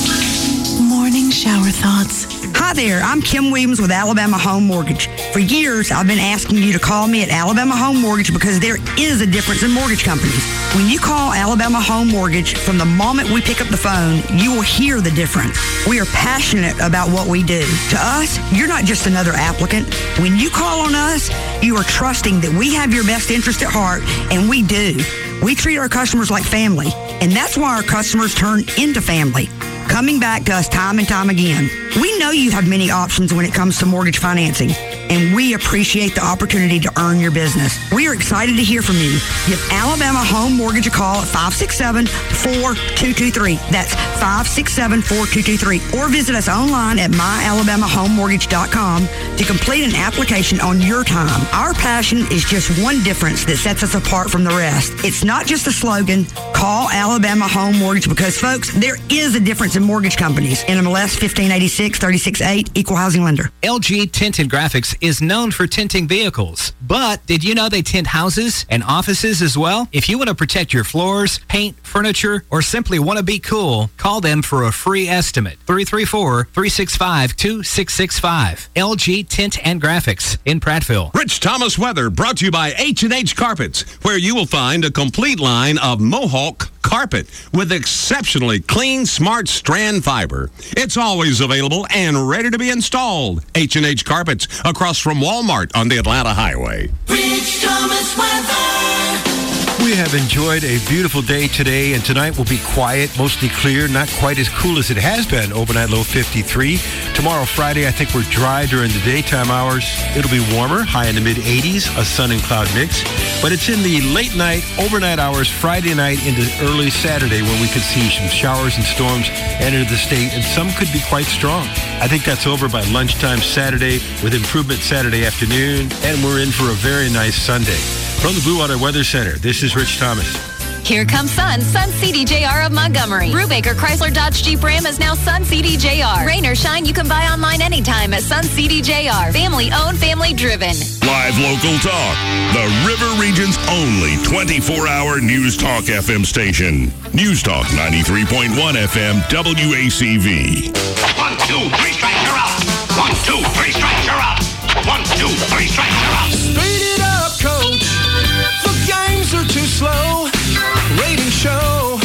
[SPEAKER 20] Morning Shower Thoughts.
[SPEAKER 12] Hi there, I'm Kim Williams with Alabama Home Mortgage. For years, I've been asking you to call me at Alabama Home Mortgage because there is a difference in mortgage companies. When you call Alabama Home Mortgage, from the moment we pick up the phone, you will hear the difference. We are passionate about what we do. To us, you're not just another applicant. When you call on us, you are trusting that we have your best interest at heart, and we do. We treat our customers like family, and that's why our customers turn into family, coming back to us time and time again. We know you have many options when it comes to mortgage financing, and we appreciate the opportunity to earn your business. We are excited to hear from you. Give Alabama Home Mortgage a call at five six seven, four two two three. That's five six seven, four two two three. Or visit us online at my alabama home mortgage dot com to complete an application on your time. Our passion is just one difference that sets us apart from the rest. It's not just a slogan. Call Alabama Home Mortgage because, folks, there is a difference in mortgage companies. N M L S fifteen eighty-six, thirty-six eight, Equal Housing Lender.
[SPEAKER 6] L G Tint and Graphics is known for tinting vehicles. But did you know they tint houses and offices as well? If you want to protect your floors, paint, furniture, or simply want to be cool, call them for a free estimate. three three four, three six five, two six six five. L G Tint and Graphics in Prattville.
[SPEAKER 13] Rich Thomas Weather brought to you by H and H Carpets, where you will find a complete line of Mohawk carpet with exceptionally clean, smart strand fiber. It's always available and ready to be installed. H and H Carpets across from Walmart on the Atlanta Highway.
[SPEAKER 3] Rich Thomas Weather.
[SPEAKER 14] We have enjoyed a beautiful day today, and tonight will be quiet, mostly clear, not quite as cool as it has been. Overnight low fifty-three. Tomorrow, Friday, I think we're dry during the daytime hours. It'll be warmer, high in the mid eighties, a sun and cloud mix. But it's in the late night, overnight hours, Friday night into early Saturday when we could see some showers and storms enter the state, and some could be quite strong. I think that's over by lunchtime Saturday with improvement Saturday afternoon, and we're in for a very nice Sunday. From the Blue Water Weather Center, this is Rich Thomas.
[SPEAKER 8] Here comes Sun. Sun C D J R of Montgomery. Brubaker Chrysler Dodge Jeep Ram is now Sun C D J R. Rain or shine, you can buy online anytime at Sun C D J R. Family owned, family driven.
[SPEAKER 16] Live local talk. The River Region's only twenty-four hour News Talk F M station. News Talk ninety-three point one F M W A C V.
[SPEAKER 22] One, two, three strikes, you're out. One, two, three strikes, you're out. One, two, three strikes, you're out.
[SPEAKER 3] Speed it up, coach. The games are too slow. Ratings show.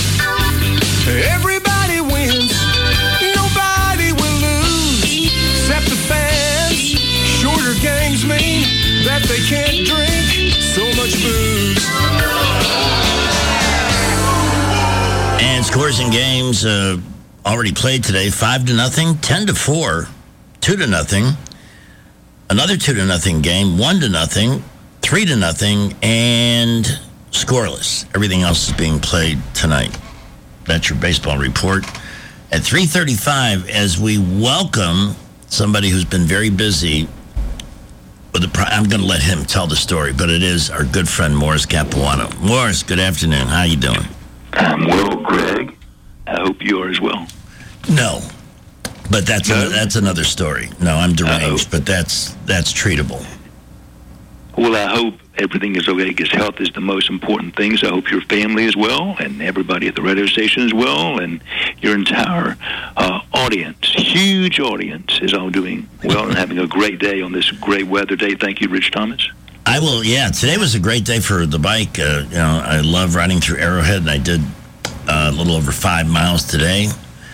[SPEAKER 3] Everybody wins. Nobody will lose. Except the fans. Shorter games mean that they can't drink so much booze.
[SPEAKER 23] And scores and games uh, already played today. Five to nothing, ten to four, two to nothing. Another two to nothing game, one to nothing, three to nothing, and scoreless. Everything else is being played tonight. That's your baseball report. At three thirty-five, as we welcome somebody who's been very busy with the pro- I'm going to let him tell the story, but it is our good friend Morris Capuano. Morris, good afternoon. How you doing?
[SPEAKER 27] I'm well, Greg. I hope you are as well.
[SPEAKER 23] No. But that's
[SPEAKER 27] No?
[SPEAKER 23] a, that's another story. No, I'm deranged, Uh-oh. but that's that's treatable.
[SPEAKER 27] Well, I hope everything is okay, because health is the most important thing. So I hope your family is well, and everybody at the radio station is well, and your entire uh, audience, huge audience, is all doing well and having a great day on this great weather day. Thank you, Rich Thomas.
[SPEAKER 23] I will, yeah. Today was a great day for the bike. Uh, you know, I love riding through Arrowhead, and I did uh, a little over five miles today.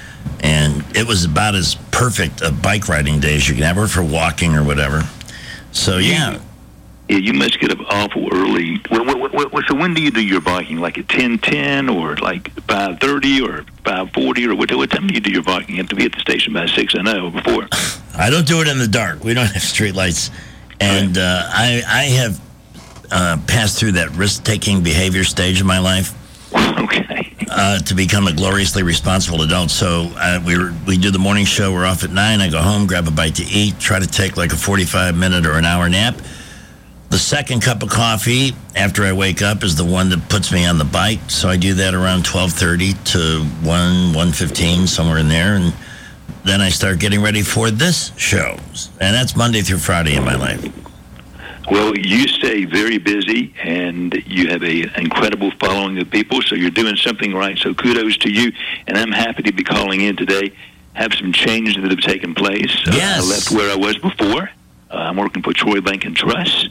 [SPEAKER 23] And it was about as perfect a bike riding day as you can have, or for walking or whatever. So, yeah.
[SPEAKER 27] Yeah, you must get up awful early. Well, what, what, what, so when do you do your biking? Like at ten ten or like five thirty or five forty? Or what, what time do you do your biking? You have to be at the station by six, I know, before.
[SPEAKER 23] I don't do it in the dark. We don't have street lights. And uh, I, I have uh, passed through that risk-taking behavior stage of my life.
[SPEAKER 27] Okay.
[SPEAKER 23] Uh, to become a gloriously responsible adult. So uh, we were, we do the morning show. We're off at nine. I go home, grab a bite to eat, try to take like a forty-five minute or an hour nap. The second cup of coffee after I wake up is the one that puts me on the bike. So I do that around twelve thirty to one, one fifteen, somewhere in there. And then I start getting ready for this show. And that's Monday through Friday in my life.
[SPEAKER 27] Well, you stay very busy, and you have an incredible following of people, so you're doing something right. So kudos to you, and I'm happy to be calling in today. Have some changes that have taken place.
[SPEAKER 23] Yes.
[SPEAKER 27] Uh, I left where I was before. Uh, I'm working for Troy Bank and Trust.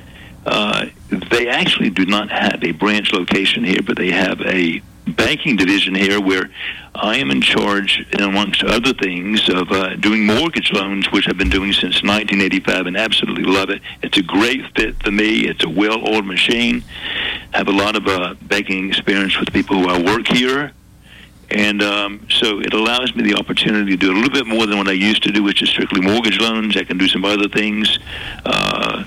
[SPEAKER 27] Uh, they actually do not have a branch location here, but they have a banking division here where I am in charge, amongst other things, of uh, doing mortgage loans, which I've been doing since nineteen eighty-five and absolutely love it. It's a great fit for me. It's a well-oiled machine. I have a lot of uh, banking experience with people who I work here. And um, so it allows me the opportunity to do a little bit more than what I used to do, which is strictly mortgage loans. I can do some other things, uh,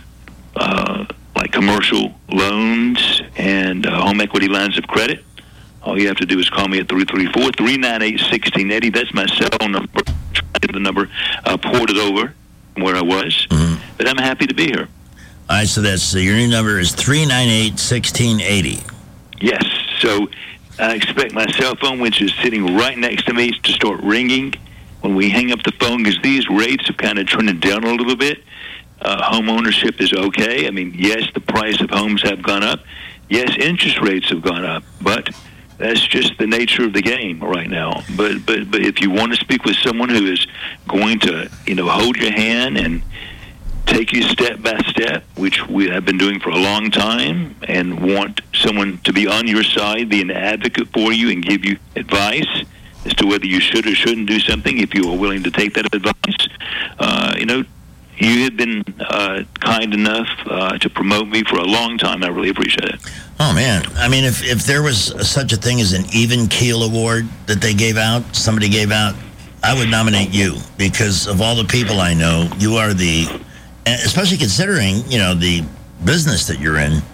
[SPEAKER 27] uh, like commercial loans and uh, home equity lines of credit. All you have to do is call me at three three four, three nine eight, one six eight zero. That's my cell phone number. The number uh, ported over from where I was. Mm-hmm. But I'm happy to be here.
[SPEAKER 23] All right, so that's uh, your new number is three nine eight, one six eight zero.
[SPEAKER 27] Yes. So I expect my cell phone, which is sitting right next to me, to start ringing when we hang up the phone, because these rates have kind of trended down a little bit. Uh, home ownership is okay. I mean, yes, the price of homes have gone up. Yes, interest rates have gone up, but that's just the nature of the game right now. But but but if you want to speak with someone who is going to, you know, hold your hand and take you step by step, which we have been doing for a long time, and want someone to be on your side, be an advocate for you, and give you advice as to whether you should or shouldn't do something, if you are willing to take that advice, uh, you know, you have been uh, kind enough uh, to promote me for a long time. I really appreciate it.
[SPEAKER 23] Oh, man. I mean, if, if there was such a thing as an Even Keel Award that they gave out, somebody gave out, I would nominate you, because of all the people I know, you are the, especially considering, you know, the business that you're in,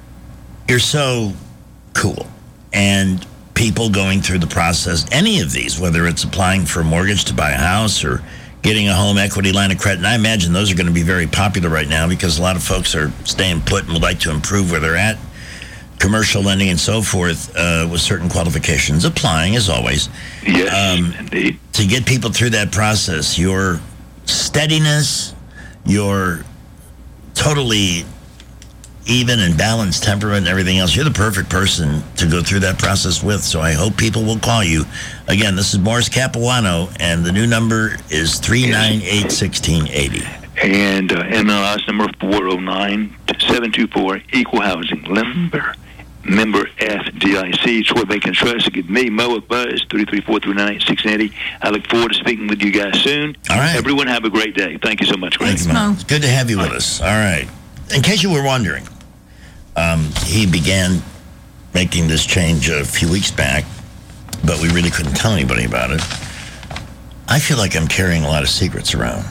[SPEAKER 23] you're so cool. And people going through the process, any of these, whether it's applying for a mortgage to buy a house or getting a home equity line of credit, and I imagine those are going to be very popular right now because a lot of folks are staying put and would like to improve where they're at. Commercial lending and so forth uh, with certain qualifications, applying as always.
[SPEAKER 27] Yes, um, indeed.
[SPEAKER 23] To get people through that process, your steadiness, your totally even and balanced temperament and everything else, you're the perfect person to go through that process with. So I hope people will call you. Again, this is Morris Capuano, and the new number is three nine eight, one six eight zero.
[SPEAKER 27] And uh, M L S number four oh nine, seven two four, Equal Housing. Member, member F D I C, Troy Bank and Trust. Give me, Mo, a buzz, three three four, three nine eight, one six eight zero. I look forward to speaking with you guys soon.
[SPEAKER 23] All right.
[SPEAKER 27] Everyone have a great day. Thank you so much, Greg.
[SPEAKER 23] Thanks, Mo. It's good to have you with us. All right. In case you were wondering, um, he began making this change a few weeks back, but we really couldn't tell anybody about it. I feel like I'm carrying a lot of secrets around.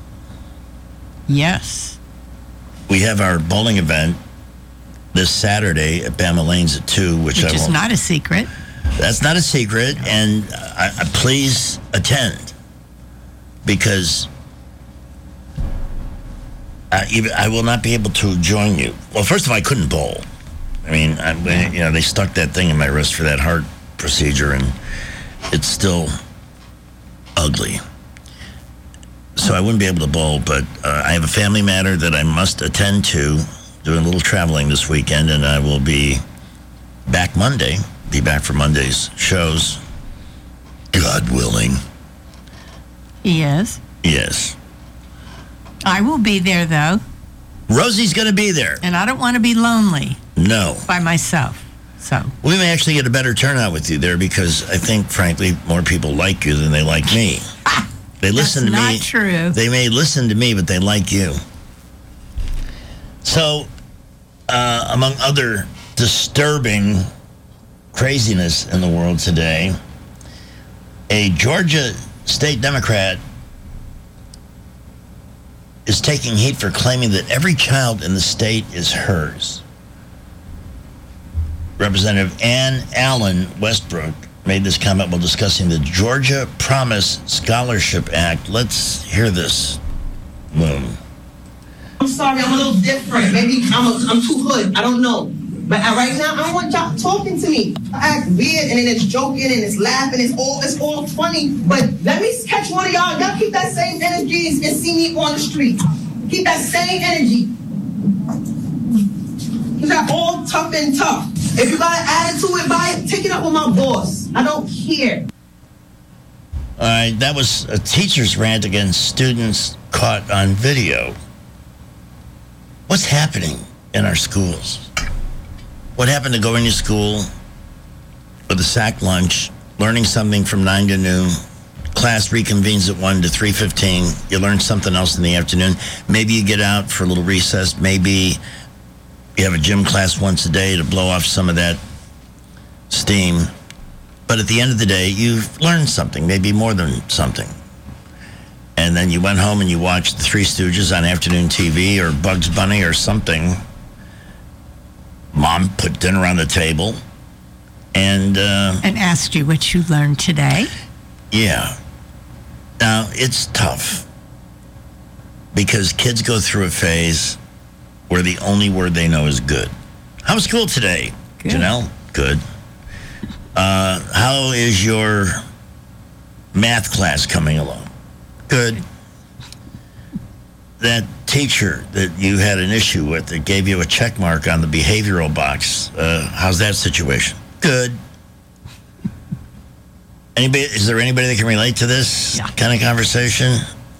[SPEAKER 26] Yes.
[SPEAKER 23] We have our bowling event this Saturday at Bama Lanes at two, which,
[SPEAKER 26] which
[SPEAKER 23] I
[SPEAKER 26] is
[SPEAKER 23] won't,
[SPEAKER 26] not a secret.
[SPEAKER 23] That's not a secret, and I, I, please attend, because I, even, I will not be able to join you. Well, first of all, I couldn't bowl. I mean, I, you know, they stuck that thing in my wrist for that heart procedure, and it's still ugly. So I wouldn't be able to bowl, but uh, I have a family matter that I must attend to doing a little traveling this weekend, and I will be back Monday. Be back for Monday's shows. God willing.
[SPEAKER 26] Yes.
[SPEAKER 23] Yes.
[SPEAKER 26] I will be there, though.
[SPEAKER 23] Rosie's going to be there.
[SPEAKER 26] And I don't want to be lonely.
[SPEAKER 23] No.
[SPEAKER 26] By myself. So.
[SPEAKER 23] We may actually get a better turnout with you there because I think, frankly, more people like you than they like me. They listen
[SPEAKER 26] That's
[SPEAKER 23] to me.
[SPEAKER 26] not true.
[SPEAKER 23] They may listen to me, but they like you. So, uh, among other disturbing craziness in the world today, a Georgia state Democrat is taking heat for claiming that every child in the state is hers. Representative Ann Allen Westbrook made this comment while discussing the Georgia Promise Scholarship Act. Let's hear this. Boom.
[SPEAKER 1] I'm sorry, I'm a little different. Maybe I'm a, I'm too hood. I don't know. But I, right now, I don't want y'all talking to me. I act weird, and then it's joking, and it's laughing. It's all it's all funny. But let me catch one of y'all. Y'all keep that same energy and see me on the street. Keep that same energy. Cause y'all all tough and tough. If you got an attitude about it, take it up with my boss. I don't care.
[SPEAKER 23] All right, that was a teacher's rant against students caught on video. What's happening in our schools? What happened to going to school with a sack lunch, learning something from nine to noon, class reconvenes at one to three fifteen, you learn something else in the afternoon, maybe you get out for a little recess, maybe you have a gym class once a day to blow off some of that steam. But at the end of the day, you've learned something, maybe more than something. And then you went home and you watched The Three Stooges on afternoon T V or Bugs Bunny or something. Mom put dinner on the table and... Uh,
[SPEAKER 26] and asked you what you learned today?
[SPEAKER 23] Yeah. Now, it's tough because kids go through a phase where the only word they know is good. How was school today,
[SPEAKER 26] good.
[SPEAKER 23] Janelle? Good. Uh, how is your math class coming along? Good. That teacher that you had an issue with that gave you a check mark on the behavioral box, uh, how's that situation? Good. Anybody? Is there anybody that can relate to this yeah. kind of conversation?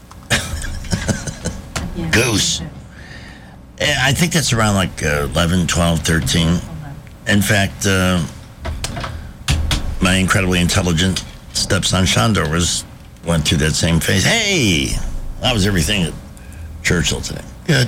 [SPEAKER 23] yeah. Goose. I think that's around like uh, eleven, twelve, thirteen. In fact, uh, my incredibly intelligent stepson Shandor was went through that same phase. Hey, that was everything at Churchill today. Good.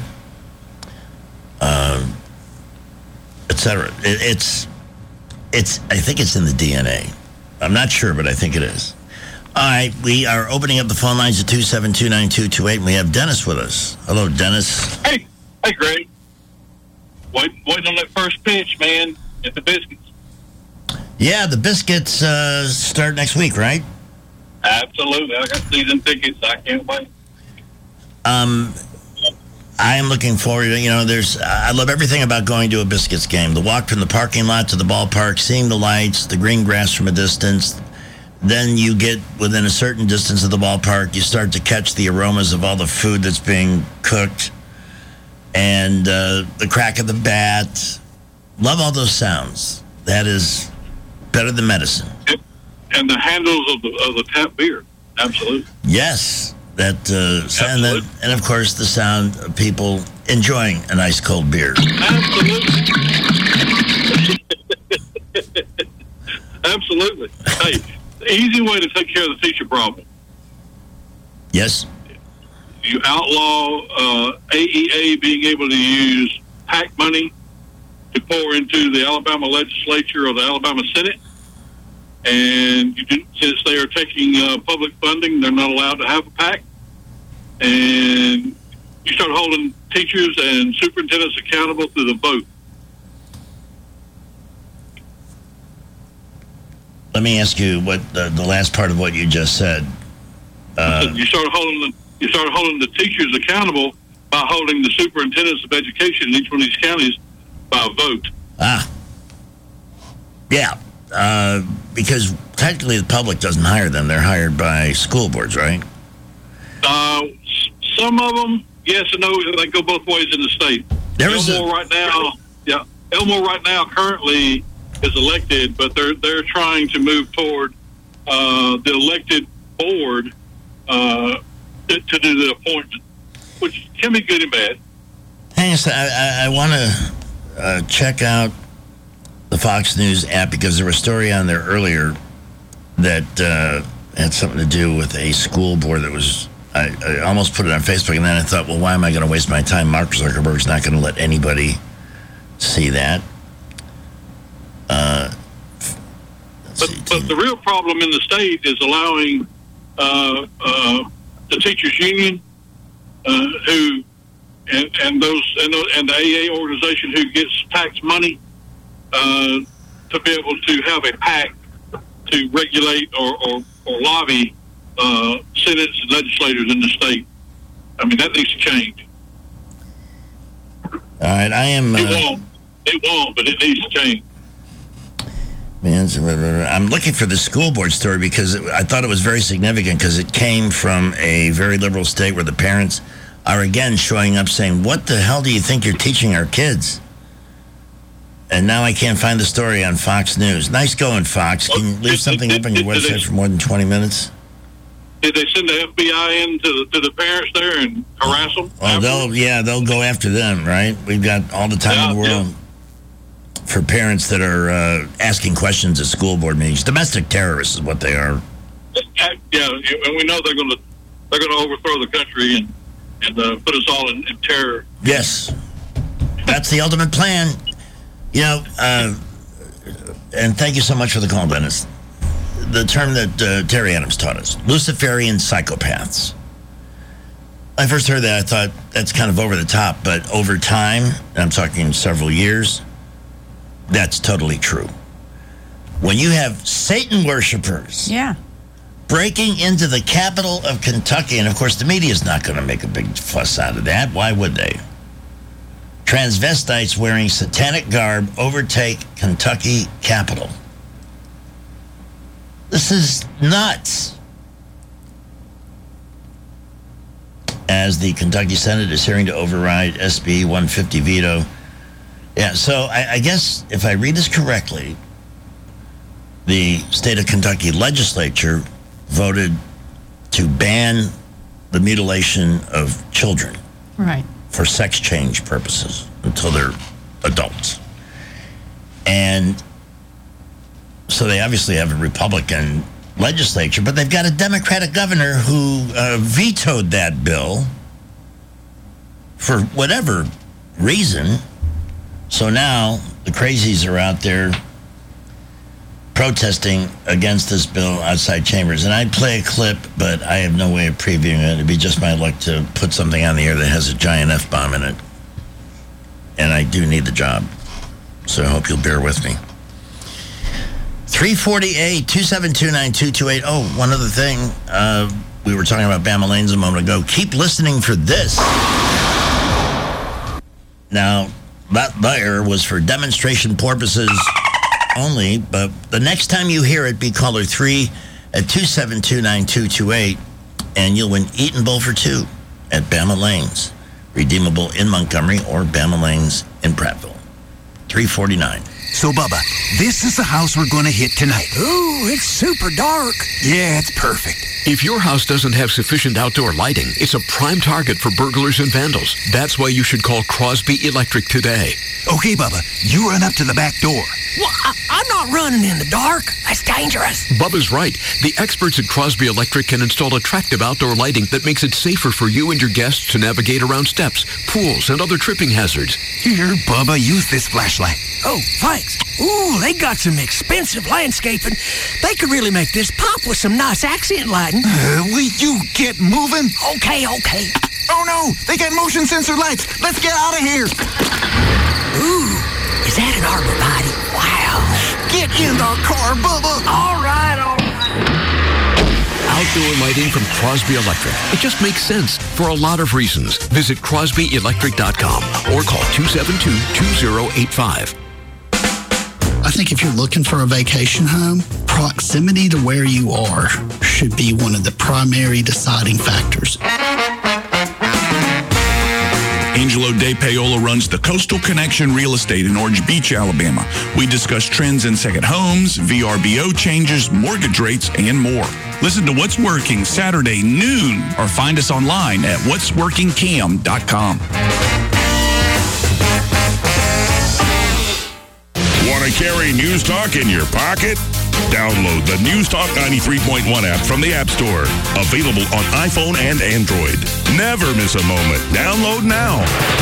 [SPEAKER 23] Um, et cetera. It, it's, it's, I think it's in the D N A. I'm not sure, but I think it is. All right, we are opening up the phone lines at two seven two, nine two two eight, and we have Dennis with us. Hello, Dennis.
[SPEAKER 15] Hey, hey, Greg. Wait, waiting on that first pitch, man, at the Biscuits.
[SPEAKER 23] Yeah, the Biscuits uh, start next week, right?
[SPEAKER 15] Absolutely. I got season tickets. I can't wait.
[SPEAKER 23] Um, I am looking forward to, you know, there's, I love everything about going to a Biscuits game. The walk from the parking lot to the ballpark, seeing the lights, the green grass from a distance. Then you get within a certain distance of the ballpark, you start to catch the aromas of all the food that's being cooked and uh, the crack of the bat. Love all those sounds. That is better than medicine.
[SPEAKER 15] And the handles of the, of the tap beer. Absolutely.
[SPEAKER 23] Yes. That uh, and, then, and of course the sound of people enjoying an ice cold beer.
[SPEAKER 15] Absolutely. Absolutely. Hey, the easy way to take care of the teacher problem.
[SPEAKER 23] Yes.
[SPEAKER 15] You outlaw uh, A E A being able to use PAC money to pour into the Alabama legislature or the Alabama Senate. And you do, since they are taking uh, public funding, they're not allowed to have a PAC. And you start holding teachers and superintendents accountable through the vote.
[SPEAKER 23] Let me ask you what uh, the last part of what you just said. Uh,
[SPEAKER 15] you start holding the you start holding the teachers accountable by holding the superintendents of education in each one of these counties by vote.
[SPEAKER 23] Ah, yeah. Uh, because technically the public doesn't hire them. They're hired by school boards, right?
[SPEAKER 15] Uh, some of them, yes and no. They go both ways in the state.
[SPEAKER 23] There is
[SPEAKER 15] Elmore
[SPEAKER 23] a-
[SPEAKER 15] right now. Yeah, Elmore right now currently is elected, but they're they're trying to move toward uh, the elected board uh, to, to do the appointment, which can be good and bad.
[SPEAKER 23] Hang on a second. I, I, I want to uh, check out the Fox News app because there was a story on there earlier that uh, had something to do with a school board that was. I, I almost put it on Facebook, and then I thought, well, why am I going to waste my time? Mark Zuckerberg's not going to let anybody see that. Uh,
[SPEAKER 15] But, but the real problem in the state is allowing uh, uh, the teachers union, uh, who and, and those and, those, and the A A organization who gets tax money, uh, to be able to have a pact to regulate or, or, or lobby uh, senators and legislators in the state. I mean, that needs to change.
[SPEAKER 23] All right, I am. Uh,
[SPEAKER 15] it won't. It won't, but it needs to change.
[SPEAKER 23] Man, I'm looking for the school board story because I thought it was very significant because it came from a very liberal state where the parents are again showing up saying, what the hell do you think you're teaching our kids? And now I can't find the story on Fox News. Nice going, Fox. Can you leave something up on your website for more than twenty minutes?
[SPEAKER 15] Did they send the F B I in to the, to the parents there and harass them?
[SPEAKER 23] Well, they'll, yeah, they'll go after them, right? We've got all the time
[SPEAKER 15] Yeah,
[SPEAKER 23] in the world.
[SPEAKER 15] yeah.
[SPEAKER 23] For parents that are uh, asking questions at school board meetings. Domestic terrorists is what they are.
[SPEAKER 15] Yeah, and we know they're going to they're going to overthrow the country and and uh, put us all in, in terror.
[SPEAKER 23] Yes. That's the ultimate plan. You know, uh, and thank you so much for the call, Dennis. The term that uh, Terry Adams taught us, Luciferian psychopaths. I first heard that, I thought that's kind of over the top, but over time, and I'm talking several years, that's totally true. When you have Satan worshipers
[SPEAKER 26] Yeah.
[SPEAKER 23] breaking into the capital of Kentucky, and of course the media is not going to make a big fuss out of that. Why would they? Transvestites wearing satanic garb overtake Kentucky Capitol. This is nuts. As the Kentucky Senate is hearing to override S B one fifty veto. Yeah, so I, I guess if I read this correctly, the state of Kentucky legislature voted to ban the mutilation of children
[SPEAKER 26] Right.
[SPEAKER 23] for sex change purposes until they're adults. And so they obviously have a Republican legislature, but they've got a Democratic governor who uh, vetoed that bill for whatever reason. So now the crazies are out there protesting against this bill outside chambers. And I'd play a clip, but I have no way of previewing it. It'd be just my luck to put something on the air that has a giant F-bomb in it. And I do need the job. So I hope you'll bear with me. three forty-eight, two seven two, nine two two eight. Oh, one other thing. Uh, we were talking about Bama Lanes a moment ago. Keep listening for this. Now, that there was for demonstration purposes only, but the next time you hear it, be caller three at two seven two, nine two two eight, and you'll win Eaton Bowl for two at Bama Lanes. Redeemable in Montgomery or Bama Lanes in Prattville. three forty-nine.
[SPEAKER 2] So, Bubba, this is the house we're going to hit tonight. Ooh, it's super dark. Yeah, it's perfect.
[SPEAKER 17] If your house doesn't have sufficient outdoor lighting, it's a prime target for burglars and vandals. That's why you should call Crosby Electric today.
[SPEAKER 2] Okay, Bubba, you run up to the back door.
[SPEAKER 18] Well, I, I'm not running in the dark. That's dangerous.
[SPEAKER 17] Bubba's right. The experts at Crosby Electric can install attractive outdoor lighting that makes it safer for you and your guests to navigate around steps, pools, and other tripping hazards.
[SPEAKER 2] Here, Bubba, use this flashlight.
[SPEAKER 18] Oh, thanks. Ooh, they got some expensive landscaping. They could really make this pop with some nice accent lighting.
[SPEAKER 2] Uh, will you get moving?
[SPEAKER 18] Okay, okay.
[SPEAKER 2] Oh, no, they got motion sensor lights. Let's get out of here.
[SPEAKER 18] Ooh, is that an arborvitae? Wow.
[SPEAKER 2] Get in the car, Bubba.
[SPEAKER 18] All right, all right.
[SPEAKER 17] Outdoor lighting from Crosby Electric. It just makes sense for a lot of reasons. Visit crosby electric dot com or call two seven two, two zero eight five.
[SPEAKER 19] I think if you're looking for a vacation home, proximity to where you are should be one of the primary deciding factors.
[SPEAKER 4] Angelo De Paola runs the Coastal Connection Real Estate in Orange Beach, Alabama. We discuss trends in second homes, V R B O changes, mortgage rates, and more. Listen to What's Working Saturday noon or find us online at whats working cam dot com.
[SPEAKER 16] Want to carry News Talk in your pocket? Download the News Talk ninety-three point one app from the App Store. Available on iPhone and Android. Never miss a moment. Download now.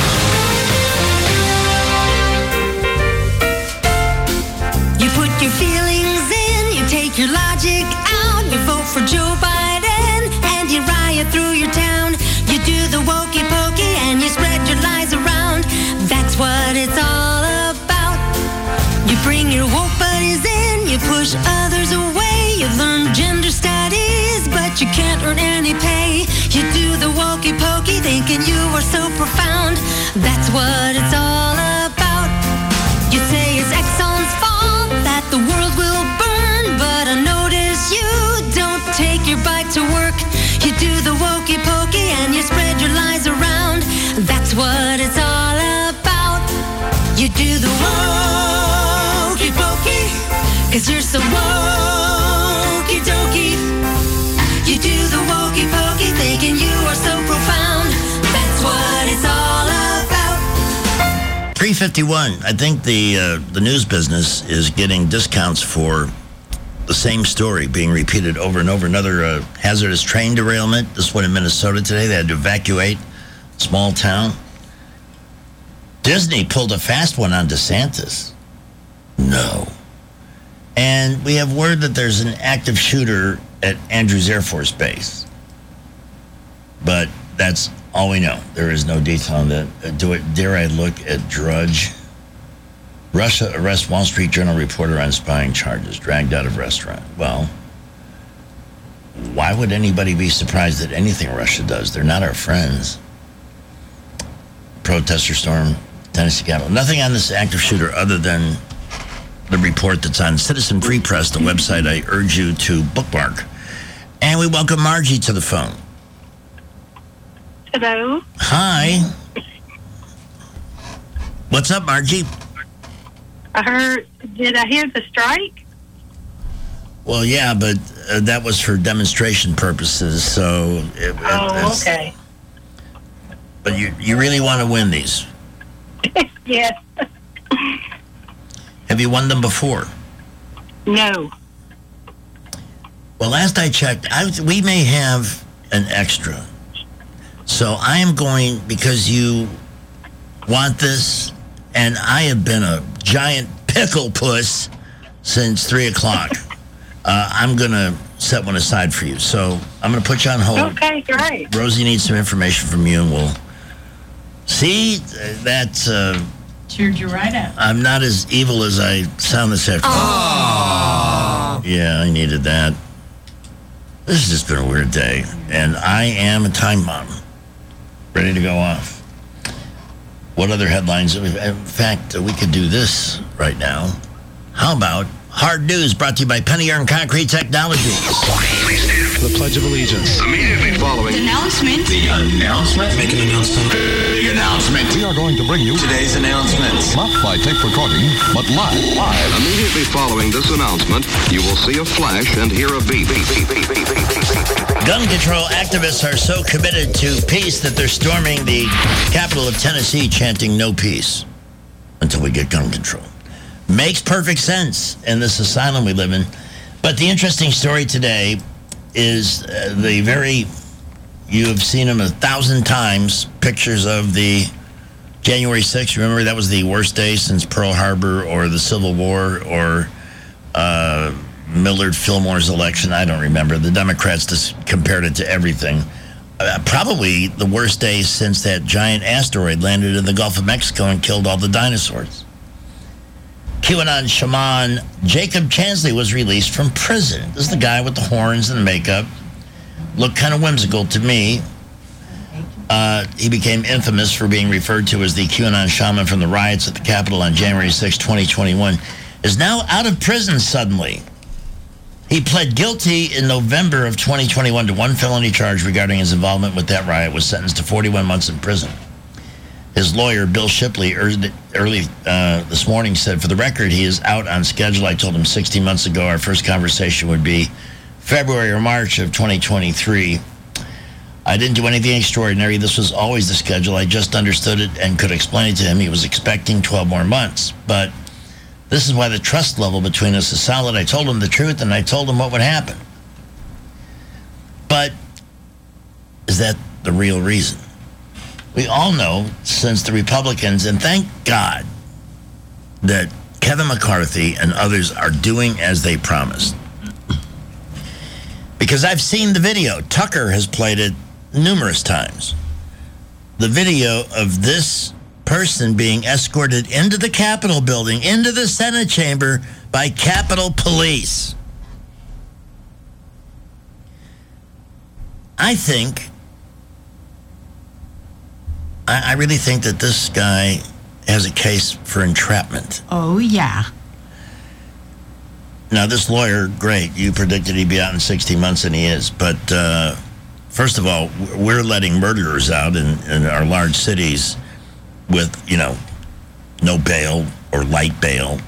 [SPEAKER 5] You put your feelings in, you take your logic out, you vote for Joe Biden, and you riot through your town. You do the wokey pokey and you spread your lies around. That's what it's all about. You bring your woke buddies in, you push others away. You learn gender studies, but you can't earn any pay. You do the wokey pokey, thinking you are so profound. That's what it's all about. You say it's Exxon's fault that the world will burn, but I notice you don't take your bike to work. You do the wokey pokey and you spread your lies around. That's what it's all about. You do the wokey pokey, cause you're so wokey dokey. You do the wokey pokey, thinking you are so profound. That's what it's all about.
[SPEAKER 23] three fifty-one. I think the uh, the news business is getting discounts for the same story being repeated over and over. Another uh, hazardous train derailment. This one in Minnesota today. They had to evacuate a small town. Disney pulled a fast one on DeSantis. No. And we have word that there's an active shooter at Andrews Air Force Base. But that's all we know. There is no detail on that. Uh, do it, dare I look at Drudge? Russia arrests Wall Street Journal reporter on spying charges, dragged out of restaurant. Well, why would anybody be surprised at anything Russia does? They're not our friends. Protester storm, Tennessee Capitol. Nothing on this active shooter other than the report that's on Citizen Free Press, the website I urge you to bookmark. And we welcome Margie to the phone.
[SPEAKER 7] Hello.
[SPEAKER 23] Hi. What's up, Margie?
[SPEAKER 7] I heard, did I hear the strike?
[SPEAKER 23] Well, yeah, but uh, that was for demonstration purposes, so... It,
[SPEAKER 7] oh, okay.
[SPEAKER 23] But you, you really want to win these?
[SPEAKER 7] Yes.
[SPEAKER 23] Have you won them before?
[SPEAKER 7] No.
[SPEAKER 23] Well, last I checked, I, we may have an extra. So I am going, because you want this, and I have been a giant pickle puss since three o'clock. uh, I'm going to set one aside for you. So I'm going to put you on hold.
[SPEAKER 7] Okay, great.
[SPEAKER 23] Rosie needs some information from you, and we'll see that... Uh,
[SPEAKER 26] Cheered you right up.
[SPEAKER 23] I'm not as evil as I sound this afternoon.
[SPEAKER 26] Aww.
[SPEAKER 23] Yeah, I needed that. This has just been a weird day, and I am a time bomb, ready to go off. What other headlines? In fact, we could do this right now. How about Hard News, brought to you by Penny Iron Concrete Technologies.
[SPEAKER 11] The Pledge of Allegiance.
[SPEAKER 22] Immediately following
[SPEAKER 11] The announcement.
[SPEAKER 22] The announcement.
[SPEAKER 11] Make an announcement.
[SPEAKER 22] Big announcement.
[SPEAKER 11] We are going to bring you
[SPEAKER 22] Today's announcements.
[SPEAKER 11] not by tape recording, but live. Live.
[SPEAKER 22] Immediately following this announcement, you will see a flash and hear a beep. Beep, beep, beep, beep, beep, beep, beep.
[SPEAKER 23] Gun control activists are so committed to peace that they're storming the capital of Tennessee, chanting no peace until we get gun control. Makes perfect sense in this asylum we live in. But the interesting story today is uh, the very, you have seen them a thousand times, pictures of the January sixth. Remember, that was the worst day since Pearl Harbor or the Civil War or uh, Millard Fillmore's election. I don't remember. The Democrats just compared it to everything. Uh, probably the worst day since that giant asteroid landed in the Gulf of Mexico and killed all the dinosaurs. QAnon shaman Jacob Chansley was released from prison. This is the guy with the horns and the makeup. Looked kind of whimsical to me. Uh, he became infamous for being referred to as the QAnon shaman from the riots at the Capitol on January sixth, twenty twenty-one. Is now out of prison suddenly. He pled guilty in November of twenty twenty-one to one felony charge regarding his involvement with that riot, was sentenced to forty-one months in prison. His lawyer, Bill Shipley, early, early uh, this morning said, for the record, he is out on schedule. I told him sixty months ago our first conversation would be February or March of twenty twenty-three. I didn't do anything extraordinary. This was always the schedule. I just understood it and could explain it to him. He was expecting twelve more months. But this is why the trust level between us is solid. I told him the truth, and I told him what would happen. But is that the real reason? We all know since the Republicans, and thank God that Kevin McCarthy and others are doing as they promised. Because I've seen the video. Tucker has played it numerous times. The video of this person being escorted into the Capitol building, into the Senate chamber by Capitol Police. I think, I, I really think that this guy has a case for entrapment.
[SPEAKER 26] Oh, yeah.
[SPEAKER 23] Now, this lawyer, great. You predicted he'd be out in sixty months, and he is. But uh, first of all, we're letting murderers out in, in our large cities with, you know, no bail or light bail.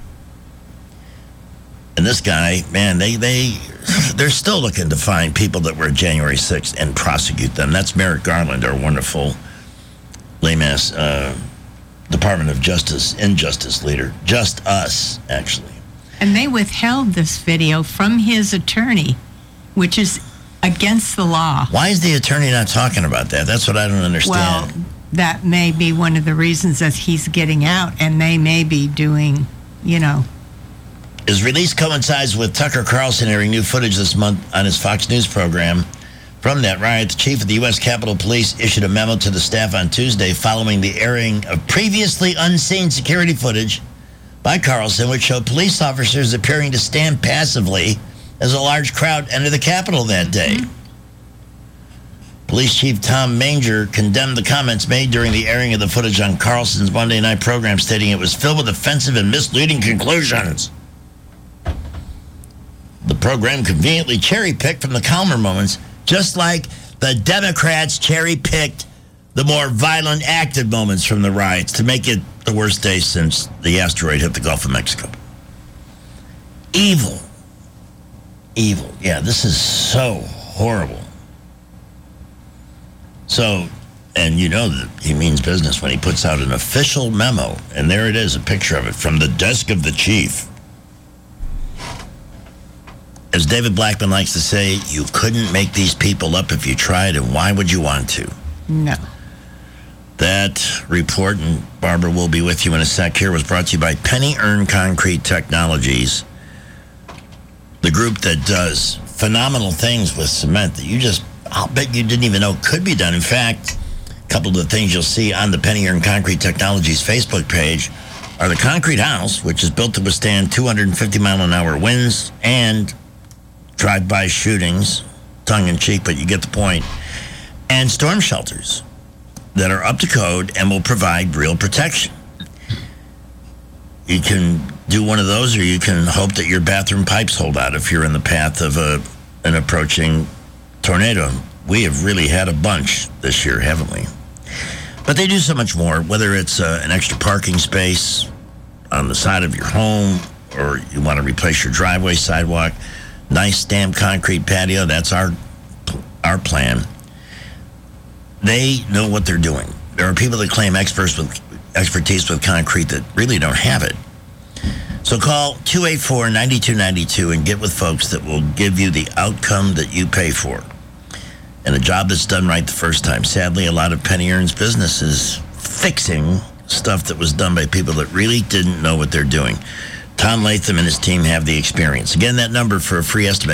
[SPEAKER 23] And this guy, man, they, they, they're still looking to find people that were January sixth and prosecute them. That's Merrick Garland, our wonderful lame ass uh, Department of Justice, Injustice leader. Just us, actually.
[SPEAKER 26] And they withheld this video from his attorney, which is against the law.
[SPEAKER 23] Why is the attorney not talking about that? That's what I don't understand.
[SPEAKER 26] Well, that may be one of the reasons that he's getting out, and they may be doing, you know.
[SPEAKER 23] His release coincides with Tucker Carlson airing new footage this month on his Fox News program. From that riot, the chief of the U S Capitol Police issued a memo to the staff on Tuesday following the airing of previously unseen security footage by Carlson, which showed police officers appearing to stand passively as a large crowd entered the Capitol that day. Mm-hmm. Police Chief Tom Manger condemned the comments made during the airing of the footage on Carlson's Monday night program, stating it was filled with offensive and misleading conclusions. The program conveniently cherry-picked from the calmer moments, just like the Democrats cherry-picked the more violent, active moments from the riots to make it the worst day since the asteroid hit the Gulf of Mexico. Evil. Evil. Yeah, this is so horrible. So, and you know that he means business when he puts out an official memo, and there it is, a picture of it, from the desk of the chief. As David Blackman likes to say, you couldn't make these people up if you tried, and why would you want to?
[SPEAKER 26] No.
[SPEAKER 23] That report, and Barbara will be with you in a sec here, was brought to you by Penny Earn Concrete Technologies, the group that does phenomenal things with cement that you just, I'll bet you didn't even know could be done. In fact, a couple of the things you'll see on the Penny Earn Concrete Technologies Facebook page are the concrete house, which is built to withstand two hundred fifty mile an hour winds and drive-by shootings, tongue-in-cheek, but you get the point, and storm shelters that are up to code and will provide real protection. You can do one of those, or you can hope that your bathroom pipes hold out if you're in the path of a an approaching tornado. We have really had a bunch this year, haven't we? But they do so much more, whether it's uh, an extra parking space on the side of your home, or you want to replace your driveway sidewalk, nice stamped concrete patio. That's our our plan. They know what they're doing. There are people that claim experts with expertise with concrete that really don't have it. So call two eight four, nine two nine two and get with folks that will give you the outcome that you pay for. And a job that's done right the first time. Sadly, a lot of Penny Earn's business is fixing stuff that was done by people that really didn't know what they're doing. Tom Latham and his team have the experience. Again, that number for a free estimate,